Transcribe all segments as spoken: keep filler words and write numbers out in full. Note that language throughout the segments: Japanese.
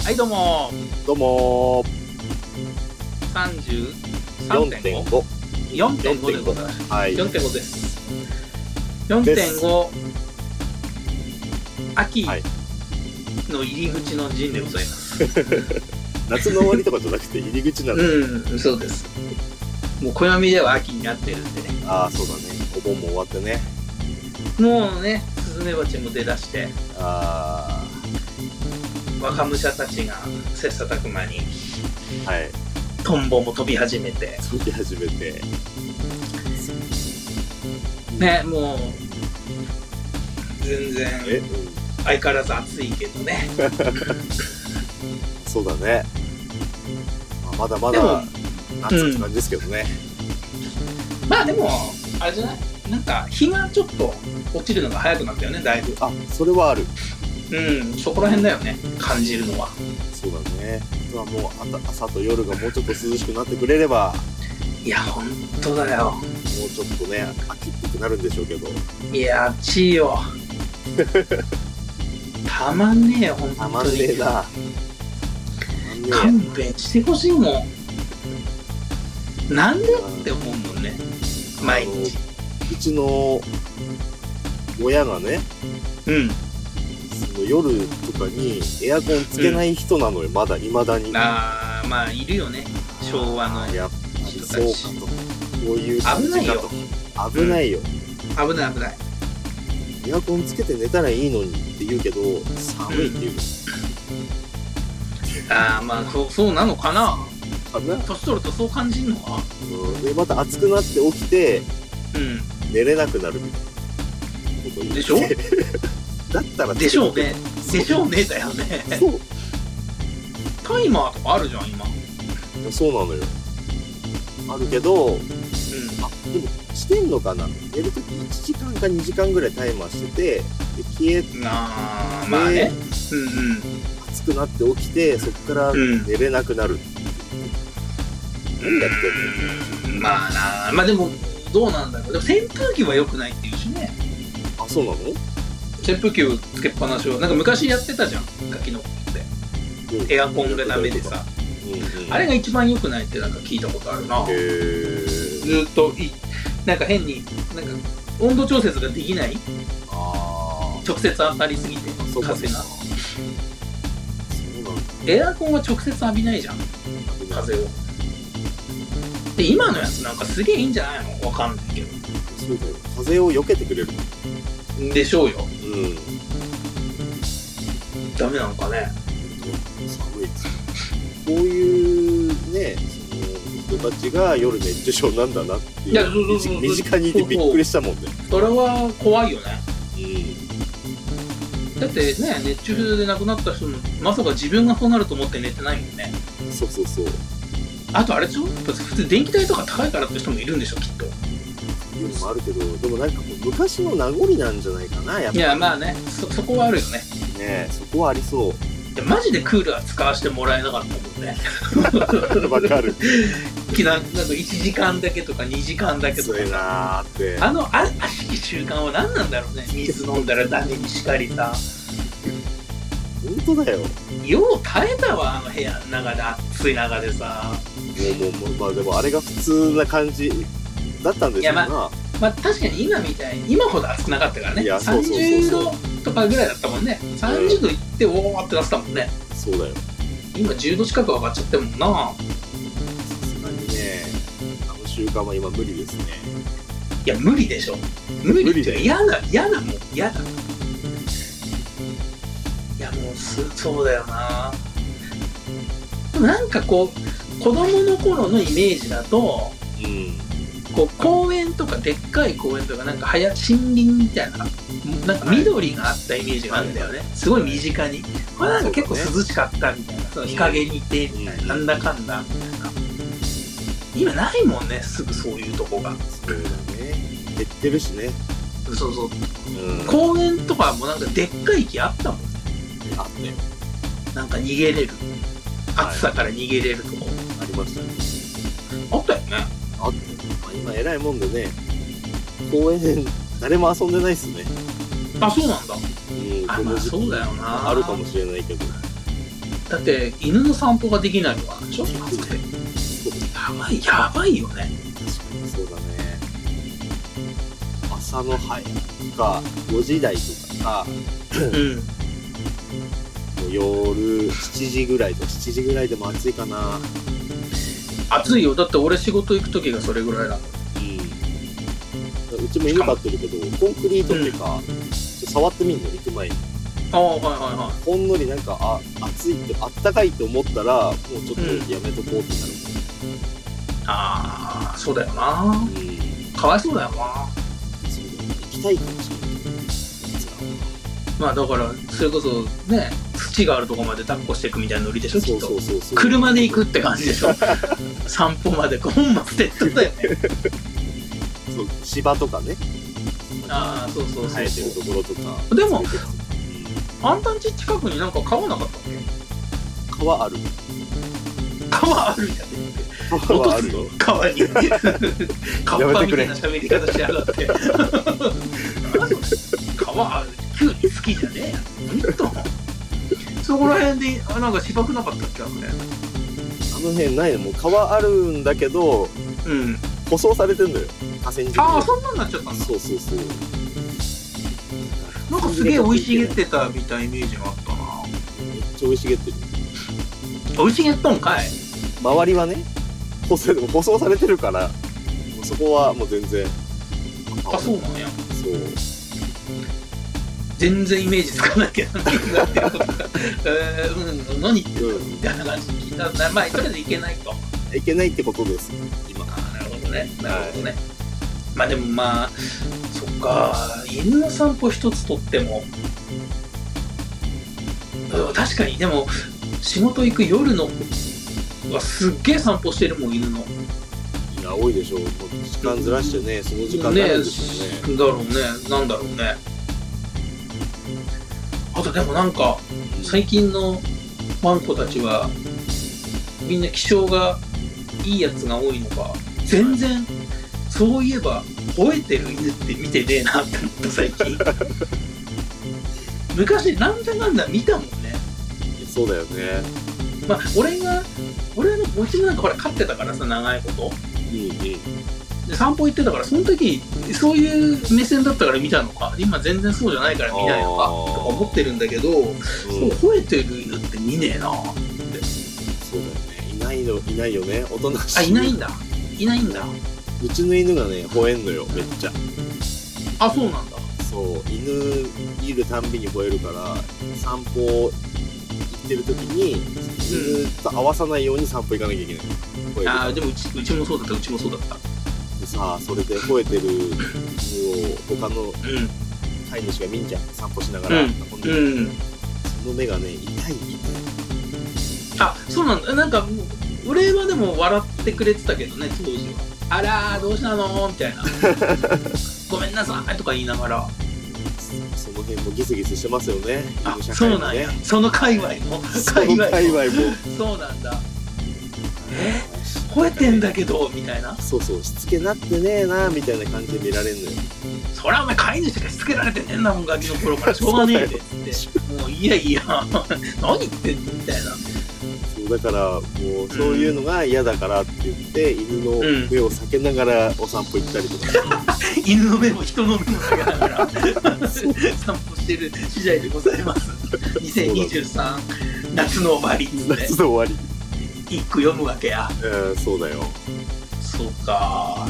はいどうもどうもーさんじゅうさんてんご よんてんご でございます。はい、よんてんごです。よんてんご 秋の入り口の陣でございます。 夏の終わりとかじゃなくて入り口なの。 うん、そうです。もう暦では秋になってるんでね。 ああ、そうだね。お盆も終わってね。 もうね、スズメバチも出だして、 ああ、若武者たちが切磋琢磨に、 はい、 トンボも飛び始めて、 飛び始めて、 ね、もう全然え、うん、 相変わらず暑いけどね。 そうだね。まあ、まだまだ夏って感じですけどね。 うん、まあでもあれじゃない？なんか日がちょっと落ちるのが早くなったよね、だいぶ。 あ、それはある。 うん、そこら辺だよね、感じるのは。 そうだね。あとはもう朝と夜がもうちょっと涼しくなってくれれば。 いや、ほんとだよ。もうちょっとね、秋っぽくなるんでしょうけど。 いや、暑いよ。たまんねえよ、ほんとに。 たまんねえな。 勘弁してほしいもん。なんでって思うもんね、毎日。 うちの親がね、 うん、 その夜とかにエアコンつけない人なのよ、うん、まだいまだに。 ああ、まあいるよね、昭和のやっぱりそうかと。こういう感じかと。危ないよ。 危ないよ、 うん、危ない危ない。 エアコンつけて寝たらいいのにって言うけど寒いって言うの、 うん、ああ、まあそうそうなのかな。年取るとそう感じるのか、 うん、でまた暑くなって起きて、うん、寝れなくなるみたいなこと言うでしょ。 だったらでしょうね、でしょうねだよね。 そうタイマーとかあるじゃん今。 そうなのよ、あるけど、うん、あ、でもしてんのかな、寝るときいちじかんかにじかんぐらいタイマーしてて、で消えて、 あまあね、うんうん、 暑くなって起きてそこから寝れなくなる、うん、何やってんの。 まあな、まあでもどうなんだろう。でも扇風機は良くないっていうしね。 あ、そうなの？ 扇風機をつけっぱなしをなんか昔やってたじゃん、ガキの子って、うん、エアコンがダメでさ、うんうん、あれが一番良くないってなんか聞いたことあるな。へー、ずっといなんか変になんか温度調節ができない。あ、直接当たりすぎて風が。そうなんだ。エアコンは直接浴びないじゃん、風を。で今のやつなんかすげえいいんじゃないの？わかんないけど。 そうだよ、風を避けてくれるでしょうよ。 うん。 ダメなのかね。 寒いですよ。こういうね、その人たちが夜熱中症なんだなっていう。いや、そうそうそう、身近にいてびっくりしたもんね。 それは怖いよね。 うん。 だってね、熱中症で亡くなった人もまさか自分がそうなると思って寝てないもんね。 そうそうそう。あとあれでしょ、普通電気代とか高いからって人もいるんでしょ、きっと。 いうのもあるけど、でもなんかこう昔の名残なんじゃないかな、やっぱり。いや、まあね、そ, そこはあるよね。 ねえ、そこはありそう。 いや、マジでクーラー使わせてもらえなかったもんね。 わかる。 きな、なんかいちじかんだけとかにじかんだけとかさ。 なーって。 あのあ悪しき習慣は何なんだろうね。水飲んだらダメにしかりさ。 本当だよ。 よう耐えたわ、あの部屋の中で、暑い中でさ。 もうもうもう、まあでもあれが普通な感じだったんですよな。 いや、まあ、まあ確かに今みたいに今ほど暑くなかったからね。いや、そうそうそうそう、さんじゅうどとかぐらいだったもんね。さんじゅうどいっておーってなってたもんね。 そうだよ。 今じゅうど近く上がっちゃってるもんな。さすがにね、あの習慣は今無理ですね。 いや、無理でしょ。無理って嫌だ、嫌だもん、嫌だ。いや、もうすそうだよな。なんかこう子供の頃のイメージだと、うん、こう公園とかでっかい公園とかなんかはや森林みたいな、なんか緑があったイメージがあるんだよね、はい、すごい身近に。これなんか結構涼しかったみたいな、その日陰にいてみたいな、うん、なんだかんだみたいな。今ないもんね、すぐそういうとこが。 そうだね、減ってるしね。 そうそう、うん、公園とかもなんかでっかい木あったもんね。 あったよ。 なんか逃げれる、暑さから逃げれるとこ、はい、 ありましたね。 あったよね。 あったよ。まあ、今偉いもんでね、公園誰も遊んでないっすね。 あ、そうなんだ。 うん、 あ、まあそうだよな。 あるかもしれないけど。 だって犬の散歩ができないとかなんでしょ。やばいやばいよね。 確かにそうだね。朝の早かごじ台とかさ、うん、もう夜しちじぐらいとしちじぐらいでも暑いかな。 暑いよ。だって俺仕事行く時がそれぐらいなの。 うん、うちも犬飼ってるけどコンクリートってか、うん、ちょっと触ってみんの行く前に。 ああ、はいはいはい。 ほんのりなんかあ暑いってあったかいって思ったらもうちょっとやめとこうってなるもん、うん、 ああそうだよな、うん、かわいそうだよな。そうだよ、 行きたいかもしれない。 まあだからそれこそね土があるとこまで抱っこしていくみたいなノリでしょ。きっとそうそうそうそう、 車で行くって感じでしょ散歩までほんまセットだよねそう芝とかね、 ああそうそうそうそう、 生えてるところとか。 でもあんたんち近くになんか川なかったっけ。 川ある。 川あるじゃねえって。 川あるの川にカッパみたいな喋り方しやがって川ある。キュウリ好きじゃねえやほんとそこら辺でなんか芝生なかったっけ。あの辺あの辺ないの。もう川あるんだけど、うん、舗装されてんだよ河川敷。 ああそんなんなっちゃったんだ。 そうそうそう。 なんかすげえ生い茂ってたみたいなイメージがあったな。 めっちゃ生い茂ってる。 生い茂っとんかい。 周りはね舗装でも舗装されてるからもうそこはもう全然。 あそうなんや。 そう全然イメージつかないけど何言ってることかえー、うん、何言ってるみたいな感じ聞いたら、まあとりあえずいけないといけないってことです今。 あなるほどねなるほどね、はい、まあでもまあそっか犬の散歩一つとっても確かに。でも仕事行く夜のはすっげえ散歩してるもん犬の。 いや多いでしょ。時間ずらしてね、その時間になるんですよね。 だろうね。なんだろうね。あとでもなんか最近のワンコたちはみんな気性がいいやつが多いのか全然そういえば吠えてる犬って見てねえなって思った最近昔なんだなんだ見たもんね。 そうだよね。 まあ俺が俺のうちもなんかほら飼ってたからさ長いこと、うんうん、で散歩行ってたからその時そういう目線だったから見たのか今全然そうじゃないから見ないのかとか思ってるんだけど、うん、そう吠えてる犬って見ねえなって。 そうだよね。いないのいないよね。おとなしい。 あいないんだいないんだ。 うちの犬がね吠えんのよめっちゃ。 あそうなんだ。 そう犬いるたんびに吠えるから散歩行ってる時に犬と合わさないように散歩行かなきゃいけない。 うん、ああでもうちうちもそうだったうちもそうだった。 でさそれで吠えてる犬を他の飼い主が見んじゃん散歩しながら、うんうん、その目がね痛い痛い。 あそうなんだ。なんか俺はでも笑ってくれてたけどね当時は。あらーどうしたのみたいなごめんなさいとか言いながら。 その辺もギスギスしてますよね。 あ、ね、そうなんや。その界隈も界隈も。界隈もそうなんだ。え吠えてんだけどみたいな。 そうそうしつけなってねえなみたいな感じで見られんのよ。 そりゃお前飼い主がしつけられてねえんだもんガキの頃からしょうがねえでっつってもういやいや何言ってんのみたいな。 だからもうそういうのが嫌だからって言って、うん、犬の目を避けながらお散歩行ったりとか、 うん、犬の目も人の目も避けながら散歩してる次第でございますにせんにじゅうさん夏の終わりっつって夏の終わり一句読むわけや。 うんそうだよ。 そうか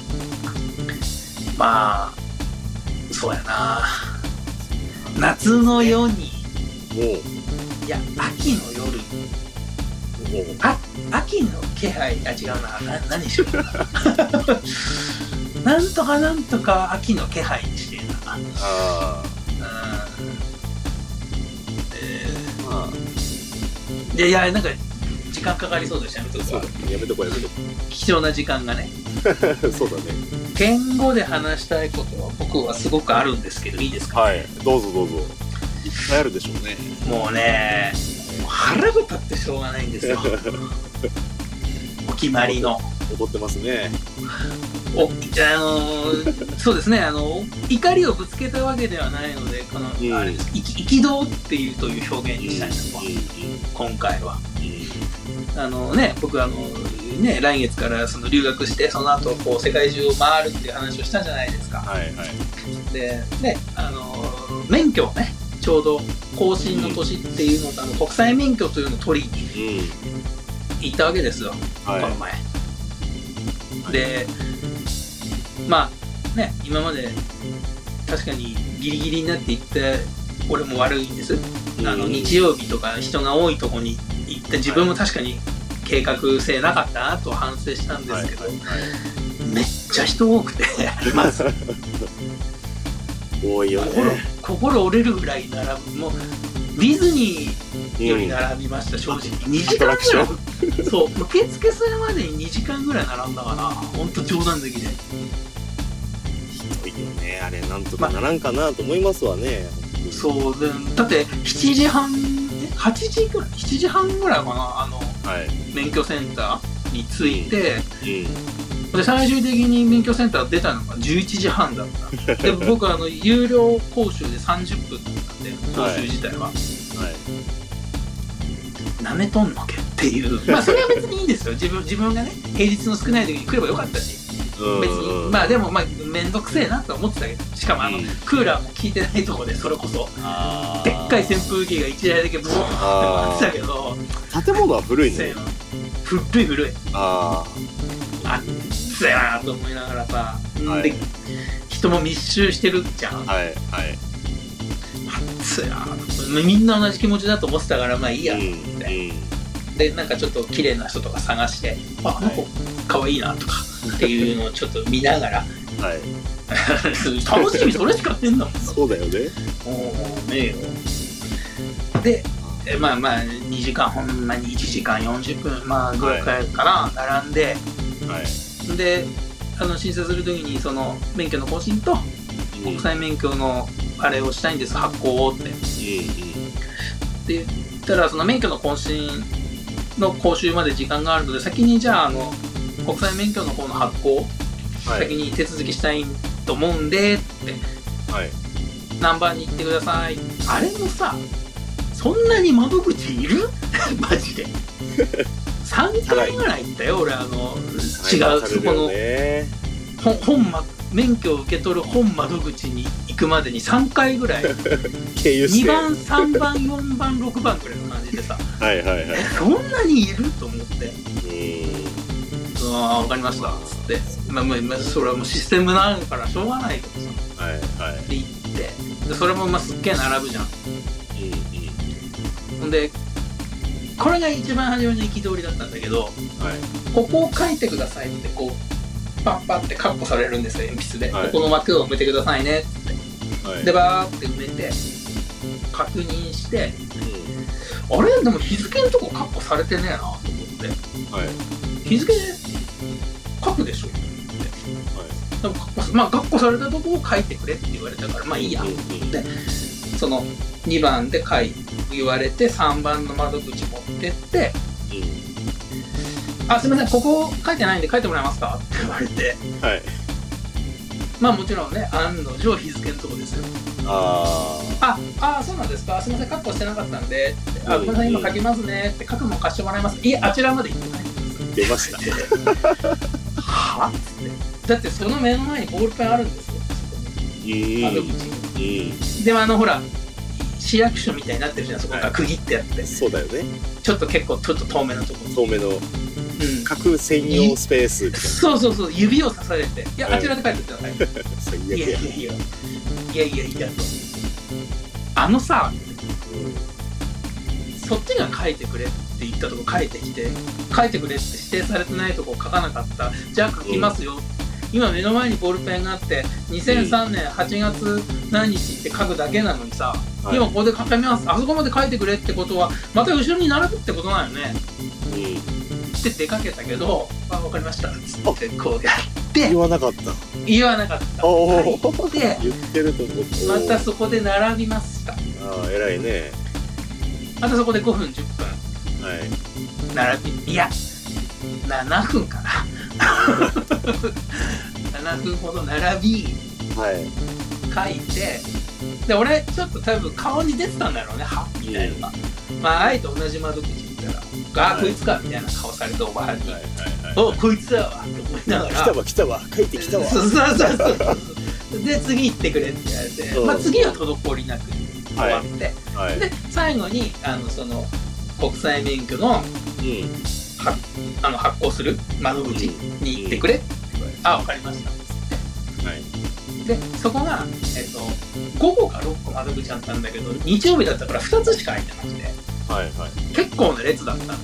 まあそうやな夏の夜にもういや秋の夜あ秋の気配あ違うなな何しようかななんとかなんとか秋の気配にしてえなああうんえー、まあいやいやなんか時間かかりそうでしたやめとこうやめとこうやめとこう貴重な時間がねそうだね。 言語で話したいことは僕はすごくあるんですけどいいですか。 はいどうぞどうぞ。いっぱいあるでしょうね。 もうね腹が立ってしょうがないんですよお決まりの。 怒ってますね。 おあのー、そうですね、あの怒りをぶつけたわけではないので、この、うん、あれです、憤っていうという表現にしたいなと、うん、今回は、うん、あのね、僕あのね、来月からその留学して、その後こう世界中を回るっていう話をしたじゃないですか。はいはい、でね、あの免許をね、ちょうど更新の年っていうのと、うん、あの国際免許というのを取りに行ったわけですよ、うん、この前、はい、でまあね、今まで確かにギリギリになって行って俺も悪いんです、うん、あの日曜日とか人が多いとこに行って自分も確かに計画性なかったなと反省したんですけど、はいはいはい、めっちゃ人多くてまず多いよね、 心、心折れるぐらい並ぶ。もうディズニーより並びました、うん、正直にじかんぐらいそう受付するまでににじかんぐらい並んだかな。ほんと冗談的でひどいよねあれ。なんとかならんかなと思いますわね、 ま、そうで、だってしちじはんはちじぐらいしちじはんぐらいかな、あの、はい、免許センターに着いて、うんうん、で最終的に免許センター出たのがじゅういちじはんだったで僕あの有料講習でさんじゅっぷんだったんで、講習自体は、はい、なめとんのけっていうまあそれは別にいいんですよ。自分自分がね平日の少ない時に来ればよかったし、別にまあでもまあ面倒くせえなと思ってたけど、しかもあの、うん、クーラーも効いてないとこで、それこそでっかい扇風機がいちだいだけブワーって回ってたけど、 建物は古いね。 古い古いああっついなと思いながらさ、はい、で人も密集してるじゃん。はいはい。あっついなと、みんな同じ気持ちだと思ってたからまあいいやと思って、うんうん、でなんかちょっと綺麗な人とか探して、あ、この子可愛いなとかっていうのをちょっと見ながら、はい、楽しみそれしかねえんだもん。 そうだよね。 おおねえよ。でまあまあにじかん、ほんまにいちじかんよんじゅっぷんまあぐらいかな、はい、並んで、はい、であの申請するときにその免許の更新と国際免許のあれをしたいんです、発行をって、うんうん、で言ったらその免許の更新の講習まで時間があるので、先にじゃああの国際免許の方の発行、はい、先に手続きしたいと思うんでって、はい、何番に行ってください。あれもさ、そんなに窓口いるマジでさんかいぐらい行ったよ俺。あの違うそこの本、本免許を受け取る本窓口に行くまでにさんかいぐらい経由してにばんさんばんよんばんろくばんぐらいの感じでさはいはいはい、えそんなにいると思って、うーん、ああ分かりましたっつって、まあ、まあ、それはもうシステムなんからしょうがないけどさ、はいはい、で行って、でそれもまあすっげえ並ぶじゃん。ほ、うん、んでこれが一番初めの憤りだったんだけど、はい、ここを書いてくださいってこうパッパってカッコされるんですよ、鉛筆で、はい、ここの枠を埋めてくださいねって、はい、でバーって埋めて確認して、うん、あれでも日付のとこカッコされてねえなと思って、はい、日付で書くでしょと思って、はい、でもカッコ、まあ、カッコされたとこを書いてくれって言われたからまあいいやと思って、うん、そのにばんで書いて言われてさんばんの窓口持ってって、うん、あすいませんここ書いてないんで書いてもらえますかって言われて、はい、まあもちろんね案の定日付のとこですよ。あああそうなんですか、すいませんカッコしてなかったんで、うん、あごめんなさい今書きますねって、書くもん貸してもらいます、いえあちらまで行ってないんです出ましたはっつって、だってその目の前にボールペンあるんですよ、そこに窓口に、うん、でもあのほら市役所みたいになってるじゃん、そこが区切ってあって、はい、そうだよね、ちょっと結構ちょっと遠めのところ、 遠めの、うん、各専用スペースみたいな、 そうそうそう、指をさされて、いや、うん、あちらで書いてください最悪や、いやいやいやいやいやいやいやと、あのさ、うん、そっちが書いてくれって言ったとこ書いてきて、書いてくれって指定されてないとこ書かなかった、じゃあ書きますよ、うん、今目の前にボールペンがあってにせんさんねんはちがつ何日って書くだけなのにさ、うん、今ここで書きます、あそこまで書いてくれってことはまた後ろに並ぶってことなんよね、うん、って出かけたけど、あ分かりましたっつってこうやって言わなかった言わなかったお言って言ってると思って、 またそこで並びました。ああ偉いね。 またそこでごふんじゅっぷん、はい、並び、いやななふんかななふんほど並び、 はい、 書いて、で俺ちょっと多分顔に出てたんだろうね、はみたいなのが、うん、まああえて同じ窓口行ったら、あ、はい、こいつかみたいな顔されておばはんに、はいはいはい、おこいつだわって思いながら、 来たわ来たわ書いてきたわ、 そうそうそうそうで次行ってくれって言われて、うん、まあ次は滞りなく終わって、はいはい、で最後にあのその国際免許の、うん、はあの発行する窓口に行ってくれって言われて、うん、あ、分かりましたっつって、はい、でそこが、えっと、ごこかろっこ窓口あったんだけど、日曜日だったからふたつしか空いてなくて、はいはい、結構な列だったの、うん、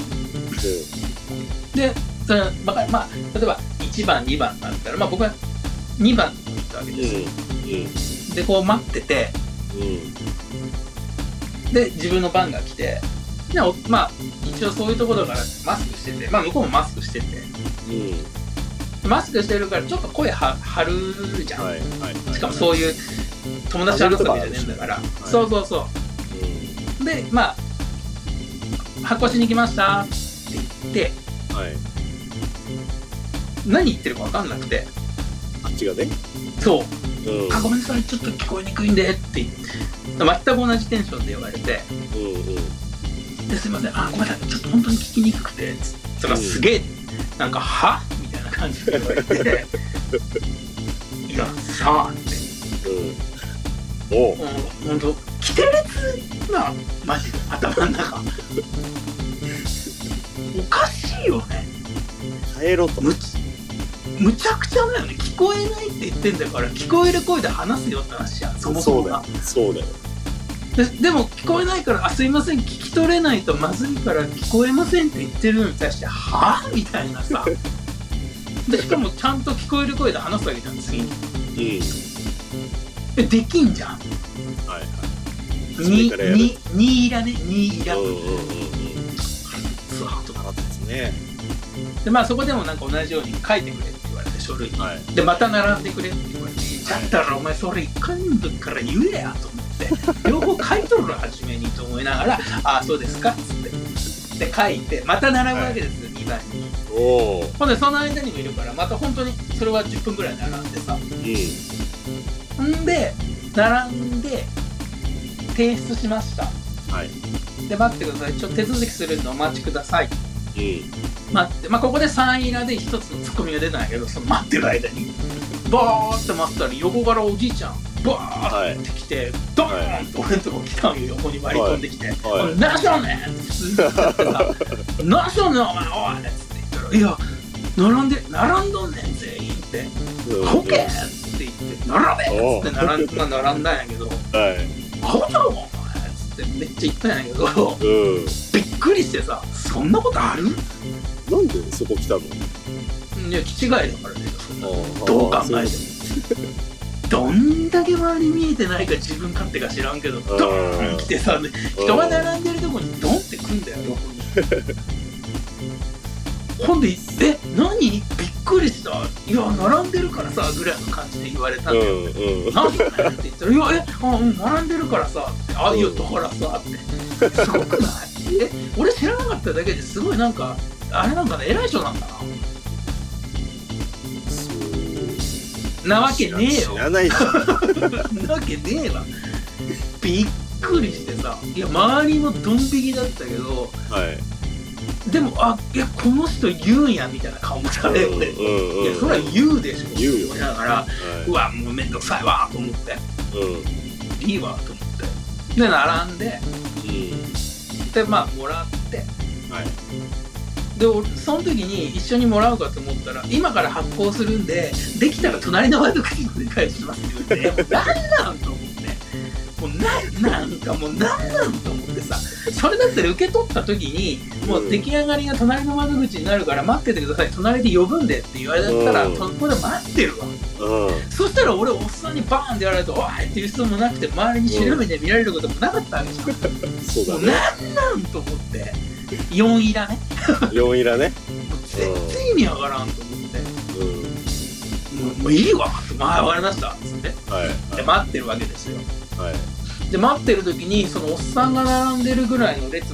でそれまあ、例えばいちばんにばんだったら、まあ、僕はにばんに行ったわけですよ、うんうん、でこう待ってて、うん、で自分の番が来て、でまあ一応そういうところだからマスクしてて、まあ向こうもマスクしてて、うん、マスクしてるからちょっと声は張るじゃん、はいはいはい、しかもそういう友達話すわけじゃねえんだから、はい、そうそうそう、うん、でまあ発行しに来ましたって言って、はい、何言ってるか分かんなくて、 あっちがね、 そう、うん、あ、ごめんなさいちょっと聞こえにくいんでって言って、全く同じテンションで言われて、うんうん、ですいません、あ、ごめんなさいちょっと本当に聞きにくくて、それすげえ、うん、なんかはみたいな感じで言われていやさあって、うん、おう、ほんとキテレツな、マジで頭の中おかしいよね、 帰ろうとむむちゃくちゃだよね、聞こえないって言ってんだから聞こえる声で話すよって話じゃん、そもそもが。 そうだよ、そうだよ。 で, でも聞こえないから、あ、すいません聞き取れないとまずいから聞こえませんって言ってるのに対して、はぁみたいなさでしかもちゃんと聞こえる声で話すわけじゃん、次に、うん、できんじゃん、はいはい、にににいらねにいら、うんうんうんうん、そうとかですね。でまあそこでもなんか同じように書いてくれって言われて、書類に、はい、でまた並んでくれって言われて、だったらお前それいっかいの時から言えやと思って両方書いとるの初めにと思いながらああそうですかっつってで書いてまた並ぶわけですよ、はい、にばんに。おほんでその間にもいるからまた本当にそれはじゅっぷんぐらい並んでさ、うん、んで並んで提出しました、はい、で待ってください、ちょっと手続きするんでお待ちください、うん、待って、まあ、ここでさんイラで一つのツッコミが出たんやけど、その待ってる間にバーって待ったら横からおじいちゃんバーって来て、はい、ドーンって俺のとこ来たんよ、横に割り込んできて、はいはい、何しようねんって普通に言ってたら何しようねんお前おいっつって言ったら、いや並んで並んどんねん全員ってほけーって言って並べっつって並ん、まあ、並んだんやけど、はい、アホだろお前っつってめっちゃ言ったんやけど、うん、びっくりしてさ、そんなことある？ なんでそこ来たの？ いや、気違いだからね、そんなどう考えてもどんだけ周り見えてないか自分勝手か知らんけど、ドーン来てさ、人が並んでるとこにドンって来んだよ、横にほんで、え、何？びっくりした、いや、並んでるからさぐらいの感じで言われたんだよ、うんうん、なんでって言ったら、いや、え、あ、うん、並んでるからさって、ああいうところさってすごくない？え、俺知らなかっただけですごいなんかあれなんかね、偉い人なんだな。なわけねえよ。知らないしなわけねえわ。びっくりしてさ、いや周りもドン引きだったけど、はい、でもあ、いやこの人言うんやみたいな顔もされて、うんうん、いやそれは言うでしょ。言うよ。だから、はい、うわもうめんどくさいわと思って、うん、いいわと思ってで並んで、うん、でまあもらって、はい。でその時に一緒にもらうかと思ったら、今から発行するんでできたら隣の窓口にお願いしますって言って、何なんと思って、もうななんかもう何なんと思ってさ、それだったら受け取った時にもう出来上がりが隣の窓口になるから待っててください、隣で呼ぶんでって言われたら、うん、そこで待ってるわ、うん、そしたら俺おっさんにバーンって言われるとおいっていう必要もなくて、周りに白目で見られることもなかったわけじゃん、うん、そうだね、もう何なんと思って、よんイラねよんイラねもう全然意味わからんと思って、うん、もう、もういいわって、まあ分かりましたっつって、はいはい、で待ってるわけですよ、はい、で待ってる時にそのおっさんが並んでるぐらいの列のと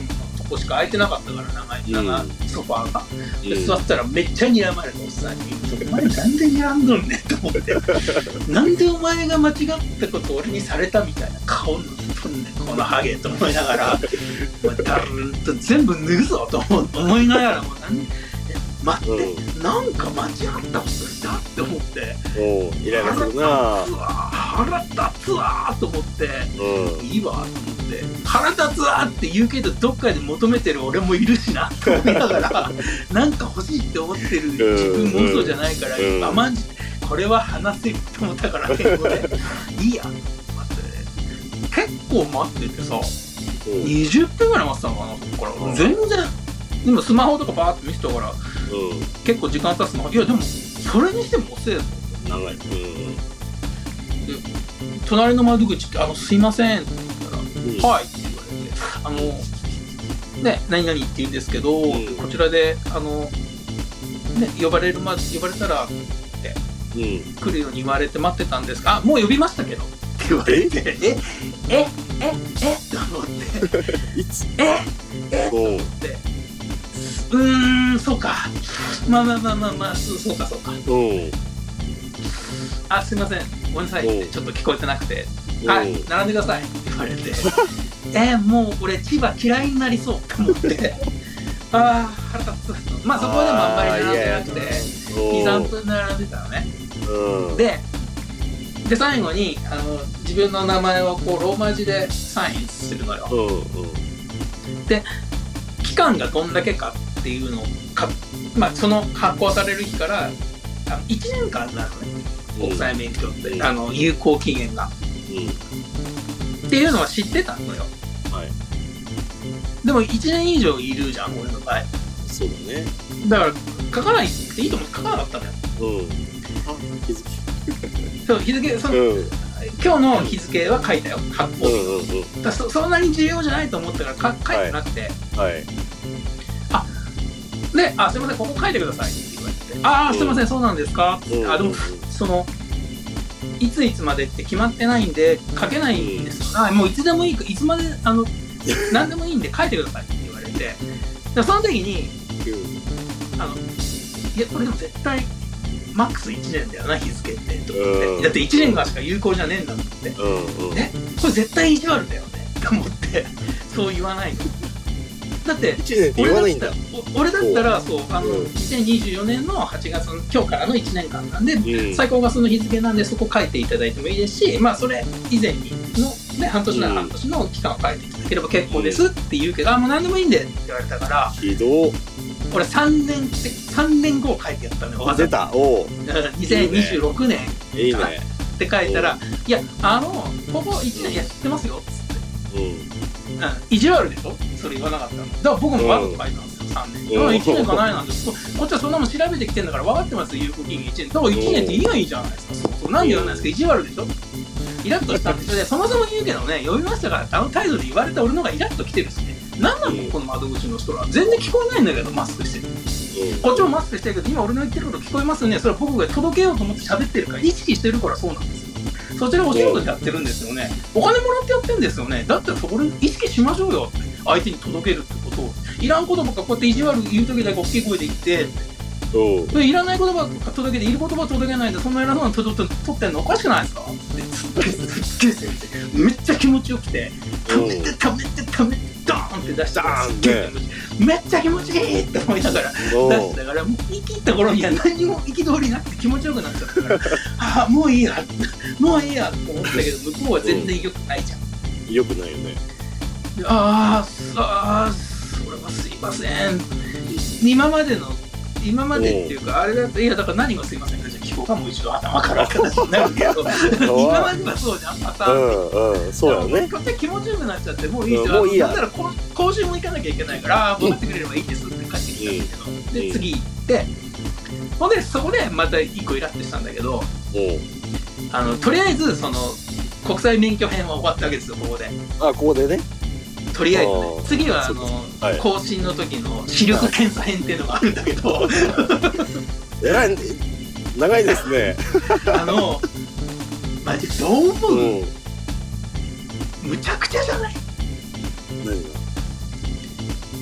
こしか空いてなかったから長い長、うん、ソファーがで、うん、座ったらめっちゃ睨まれたおっさんに「お前なんで睨んどんねん」と思ってなんでお前が間違ったこと俺にされたみたいな顔のとんねんこのハゲと思いながらもうダルンと全部脱ぐぞと思いながらもうなん待って、うん、なんか間違ったことしたって思っておイライラするな腹立つわと思って、うん、いいわと思って腹立つわって言うけどどっかで求めてる俺もいるしなと思いながらなんか欲しいって思ってる自分も嘘じゃないから、うん、甘んじてこれは話せると思ったから英語でいいやと思って結構待っててさ、うん、にじゅっぷんぐらい待ってたのかなそこから、うん、全然でもスマホとかバーって見せたから、うん、結構時間経つのいやでもそれにしても遅えぞ長い、うん、 で隣の窓口って「あのすいません」って言ったら「うん、はい」って言われて「あのね何々」って言うんですけど、うん、こちらであのね呼ばれるまで呼ばれたらって、うん、来るように言われて待ってたんですが「あもう呼びましたけど」って言われて「えええええっ?」と思って「ええっ?」と思ってうーんそうかまあまあまあまあまあそうかそうかあすいませんごめんなさいってちょっと聞こえてなくてはい並んでくださいって言われてえー、もう俺千葉嫌いになりそうと思ってあー腹立つまあそこでもあんまり並んでなくて にさんぷん並んでたのねでで最後にあの自分の名前をこうローマ字でサインするのよで期間がどんだけかっていうのをか、まあ、その発行される日からあのいちねんかんなのね国際免許って、うん、あの有効期限が、うん、っていうのは知ってたのよ、はい、でもいちねん以上いるじゃん俺の場合そうだねだから書かないっていいと思って書かなかったのよ、うん、 あ日付そう日付その、うん、今日の日付は書いたよ発行日、うんうんうん、だ そ, そんなに重要じゃないと思ったからか書いてなくて、はいはいで、あ、すいません、ここ書いてくださいって言われて、あー、すいません、そうなんですかって、あ、でも、その、いついつまでって決まってないんで、書けないんですよ。あ、もういつでもいいか、いつまで、あの、何でもいいんで書いてくださいって言われて、でその時に、あの、いや、これでも絶対、マックスいちねんだよな、日付って、と思って。だっていちねんかんしか有効じゃねえんだもんって。え、これ絶対意地悪だよね、と思って、そう言わないの。だっていちねんって言わないんだ俺だったらそうあの、うん、にせんにじゅうよねんのはちがつ今日からのいちねんかんなんで、うん、最高がその日付なんでそこ書いていただいてもいいですしまあそれ以前にの、ね、半年なら半年の期間を書いていただければ結構ですって言うけど、うん、あもう何でもいいんでって言われたからひど俺さんねんってさんねんごを書いてやったのよ出たおにせんにじゅうろくねんいいねって書いたらいやあのここいちねんいや知ってますよっつって、うんうん、意地悪でしょそれ言わなかったのだから僕もわざと書いたんですよ、うん、さんねんだからいちねんかないなんてこ, こっちはそんなもん調べてきてんだから分かってますよ有効期限いちねんだからいちねんって言えばいいじゃないですかそうそうなんで言わないですか意地悪でしょイラッとしたんですよでそもそも言うけどね呼びましたからあの態度で言われた俺の方がイラッときてるしねなんなのこの窓口の人ら全然聞こえないんだけどマスクしてるこっちもマスクしてるけど今俺の言ってること聞こえますよねそれは僕が届けようと思って喋ってるから意識してるからそうなんですよそちらお仕事でやってるんですよねお金もらってやってるんですよねだったらそこで意識しましょうよって相手に届けるってことをいらん言葉かこうやって意地悪言う時だけ大きい声で言ってっていらない言葉届けている言葉届けないでそんな偉そうな取ってんのおかしくないですかってめっちゃ気持ちよくてためてためてためてドーンって出したらすっげえめっちゃ気持ちいいって思いながら出したからもう生きった頃には何にも憤りなくて気持ちよくなっちゃったからああもういいやもういいやって思ったけど向こうは全然良くないじゃん、 うん、良くないよねあーあーそれはすいません今までの今までっていうかあれだといやだから何がすいませんかじゃあ聞こうかもう一度頭から話になるけど今まではそうじゃんパターンうんうんそうだねこっちは気持ちよくなっちゃってもういいじゃん、うん、もういいやだったら講習も行かなきゃいけないから分かってくれればいいですって帰ってきたんだけど、うん、で次行ってほんでそこでまた一個イラッとしたんだけど、うん、あのとりあえずその国際免許編は終わったわけですよここであここでねとりあえずね次はあの、はい、更新の時の視力検査編っていうのがあるんだけどえらい長いですねあのマジどう思う、うん、むちゃくちゃじゃない何が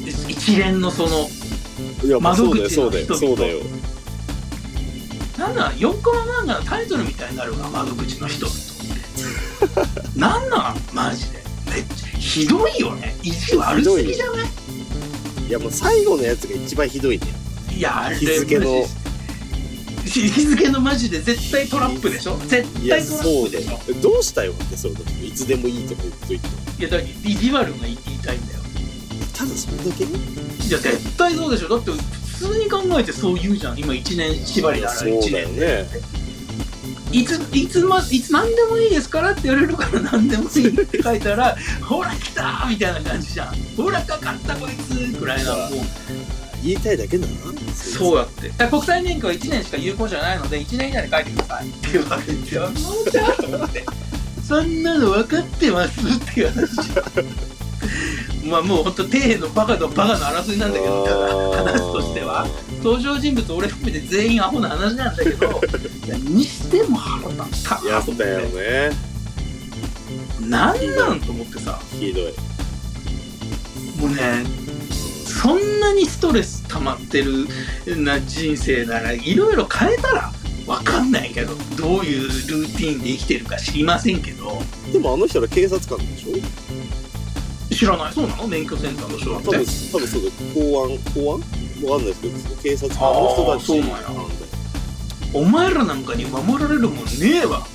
一連のそのいや窓口の人々。 そうだよそうだよ。 なんなんよんコマ漫画のタイトルみたいになるわ、窓口の人々ってなんなんマジでめっちゃひどいよね。意地悪すぎじゃない？ いやもう最後のやつが一番ひどいね。 いやあれ日付の日付のマジで絶対トラップでしょ。絶対トラップでしょ。 どうしたいわけそれだっていつでもいいとか言っといて。 いやだから意地悪が言いたいんだよ。 ただそれだけ？いや絶対そうでしょ。だって普通に考えてそう言うじゃん。今いちねん縛りならいちねんそうだよね。 いついつまいつ何でもいいですからって言われるから何でもいいって書いたらほら来たーみたいな感じじゃん。ほらかかったこいつくらいな。もう言いたいだけだな。 そうやって。国際免許はいちねんしか有効じゃないのでいちねん以内で書いてくださいって言われて、もうじゃあと思ってそんなの分かってますっていう話じゃん。まあもうほんと底辺のバカとバカの争いなんだけど、ただ話としては登場人物俺含めて全員アホな話なんだけどいやにしても腹立ったやったよね。 なんなんと思ってさ、 ひどい。 もうねそんなにストレス溜まってるな人生ならいろいろ変えたらわかんないけど、どういうルーティンで生きてるか知りませんけど。 でもあの人ら警察官でしょ？ 知らない。そうなの？免許センターの人だって。 多分多分そうだ。公安公安わかんないですけど警察官の人たちなんだ。 お前らなんかに守られるもんねえわ。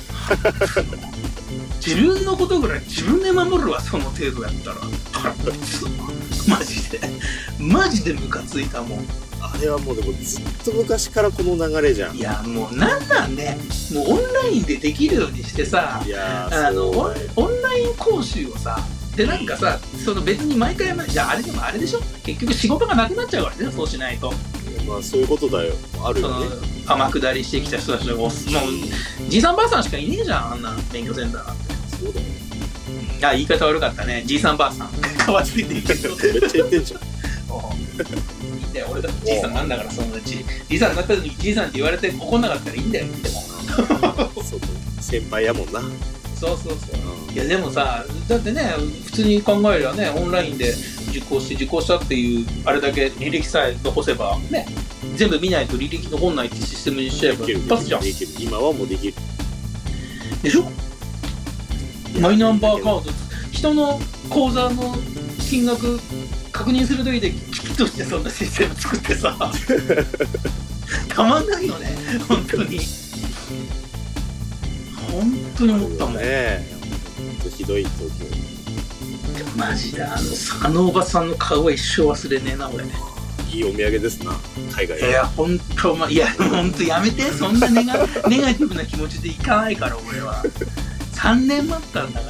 自分のことぐらい自分で守るわ、その程度やったら。マジでマジでムカついたもん。 あれはもうでもずっと昔からこの流れじゃん。 いやもうなんなんね、もうオンラインでできるようにしてさ、 いやあのオン、オンライン講習をさ、でなんかさ、その別に毎回じゃああれでもあれでしょ、結局仕事がなくなっちゃうからね、そうしないと。 まあそういうことだよ、あるよね。 天下りしてきた人たちがもうじいさんばあさんしかいねえじゃん、あんな免許センターなんて。 そうだよ。 あ、言い方悪かったね、じいさんばあさん変わっていてるけどめっちゃ言ってんじゃん。 いいんだよ、俺だってじいさんなんだから、そのうちじいさんになった時にじいさんって言われて怒んなかったらいいんだよ、言っても。 そう先輩やもんな。 そうそうそう、うん、いやでもさ、だってね普通に考えればね、オンラインで受講して受講したっていうあれだけ履歴さえ残せばね、全部見ないと履歴残んないってシステムにしちゃえば一発じゃん。 できる、今はもうできるでしょ。マイナンバーカード、人の口座の金額確認する時できちっとしてそんなシステム作ってさたまんないよね、本当に。本当に思ったもんね。本当ひどいと思う。 マジであのあのおばさんの顔は一生忘れねえな俺。 いいお土産ですな、海外。 いや本当、ま、いや本当やめて、そんなネガネガティブな気持ちでいかないから俺は。さんねん待ったんだから。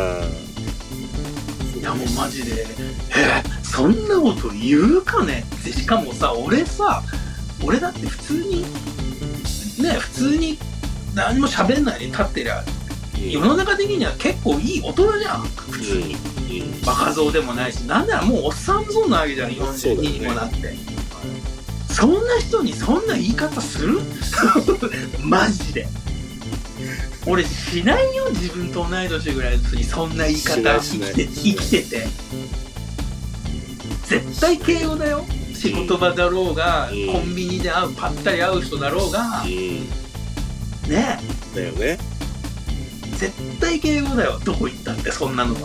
いやもうマジで、えー、そんなこと言うかねって。しかもさ、俺さ、俺だって普通にね、普通に何も喋んないで立ってりゃ、うん、世の中的には結構いい大人じゃん普通に、うんうん、バカ像でもないし、なんならもうおっさんそうなわけじゃん、よんじゅうににもなって。 そ,、ね、そんな人にそんな言い方するマジで俺しないよ、自分と同い年ぐらいの人にそんな言い方。生きて、生きてて絶対敬語だよ、仕事場だろうが、うん、コンビニで会うぱったり会う人だろうが、うんねえだよね、 絶対敬語だよ、どこ行ったってそんなのは。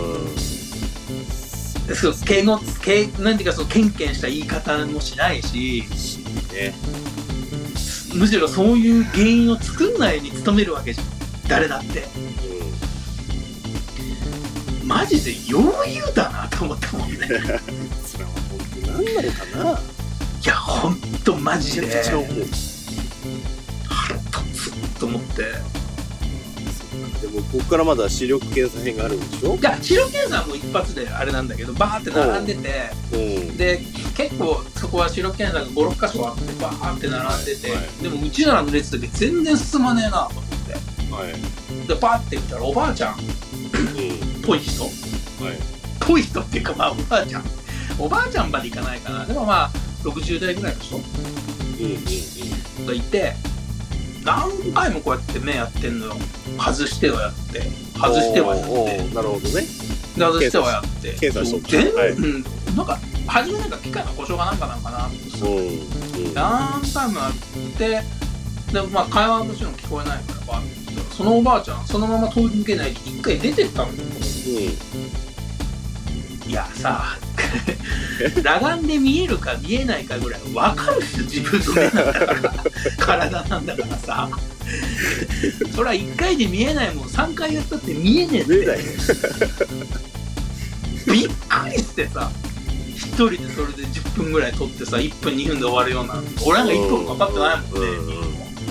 うん、そう敬語、敬なんていうか、そのケンケンした言い方もしないし、ね、むしろそういう原因を作んないに努めるわけじゃん、誰だって。うん、マジで余裕だなと思ったもんね。それは本当なんなのかな。いや本当マジで。 めちゃくちゃ思う。 と思って。 でもここからまだ視力検査編があるんでしょ。 いや視力検査はもう一発であれなんだけど、バーって並んでて、で結構そこは視力検査がごろっか所あってバーって並んでて、はいはい、でもうちらの列だけ全然進まねえなと思って、はい、でバーって見たらおばあちゃんっぽい人、はい、ぽい人っていうか、まあおばあちゃんおばあちゃんまでいかないかな、でもまあろくじゅう代ぐらいの人、うんうんうん、がいて、何回もこうやって目やってんのよ。外してはやって外してはやって、 なるほどね。 外してはやって検査しとって、 全部、 はい、 うん、なんか初めなんか機械の故障がなんかなんかなってさ、うんうん、何回もあってで、まあ、会話はもちろん聞こえないからバーって言ったらそのおばあちゃんそのまま通り抜けないで一回出てったのよ、うん、いやさ裸眼で見えるか見えないかぐらい分かるし自分の目なんだから体なんだからさそりゃいっかいで見えないもんさんかいやったって見えねえってびっくりしてさ一人でそれでじゅっぷんぐらい撮ってさいっぷんにふんで終わるような俺なんかいっぷんもかかってないもんね、うんうん、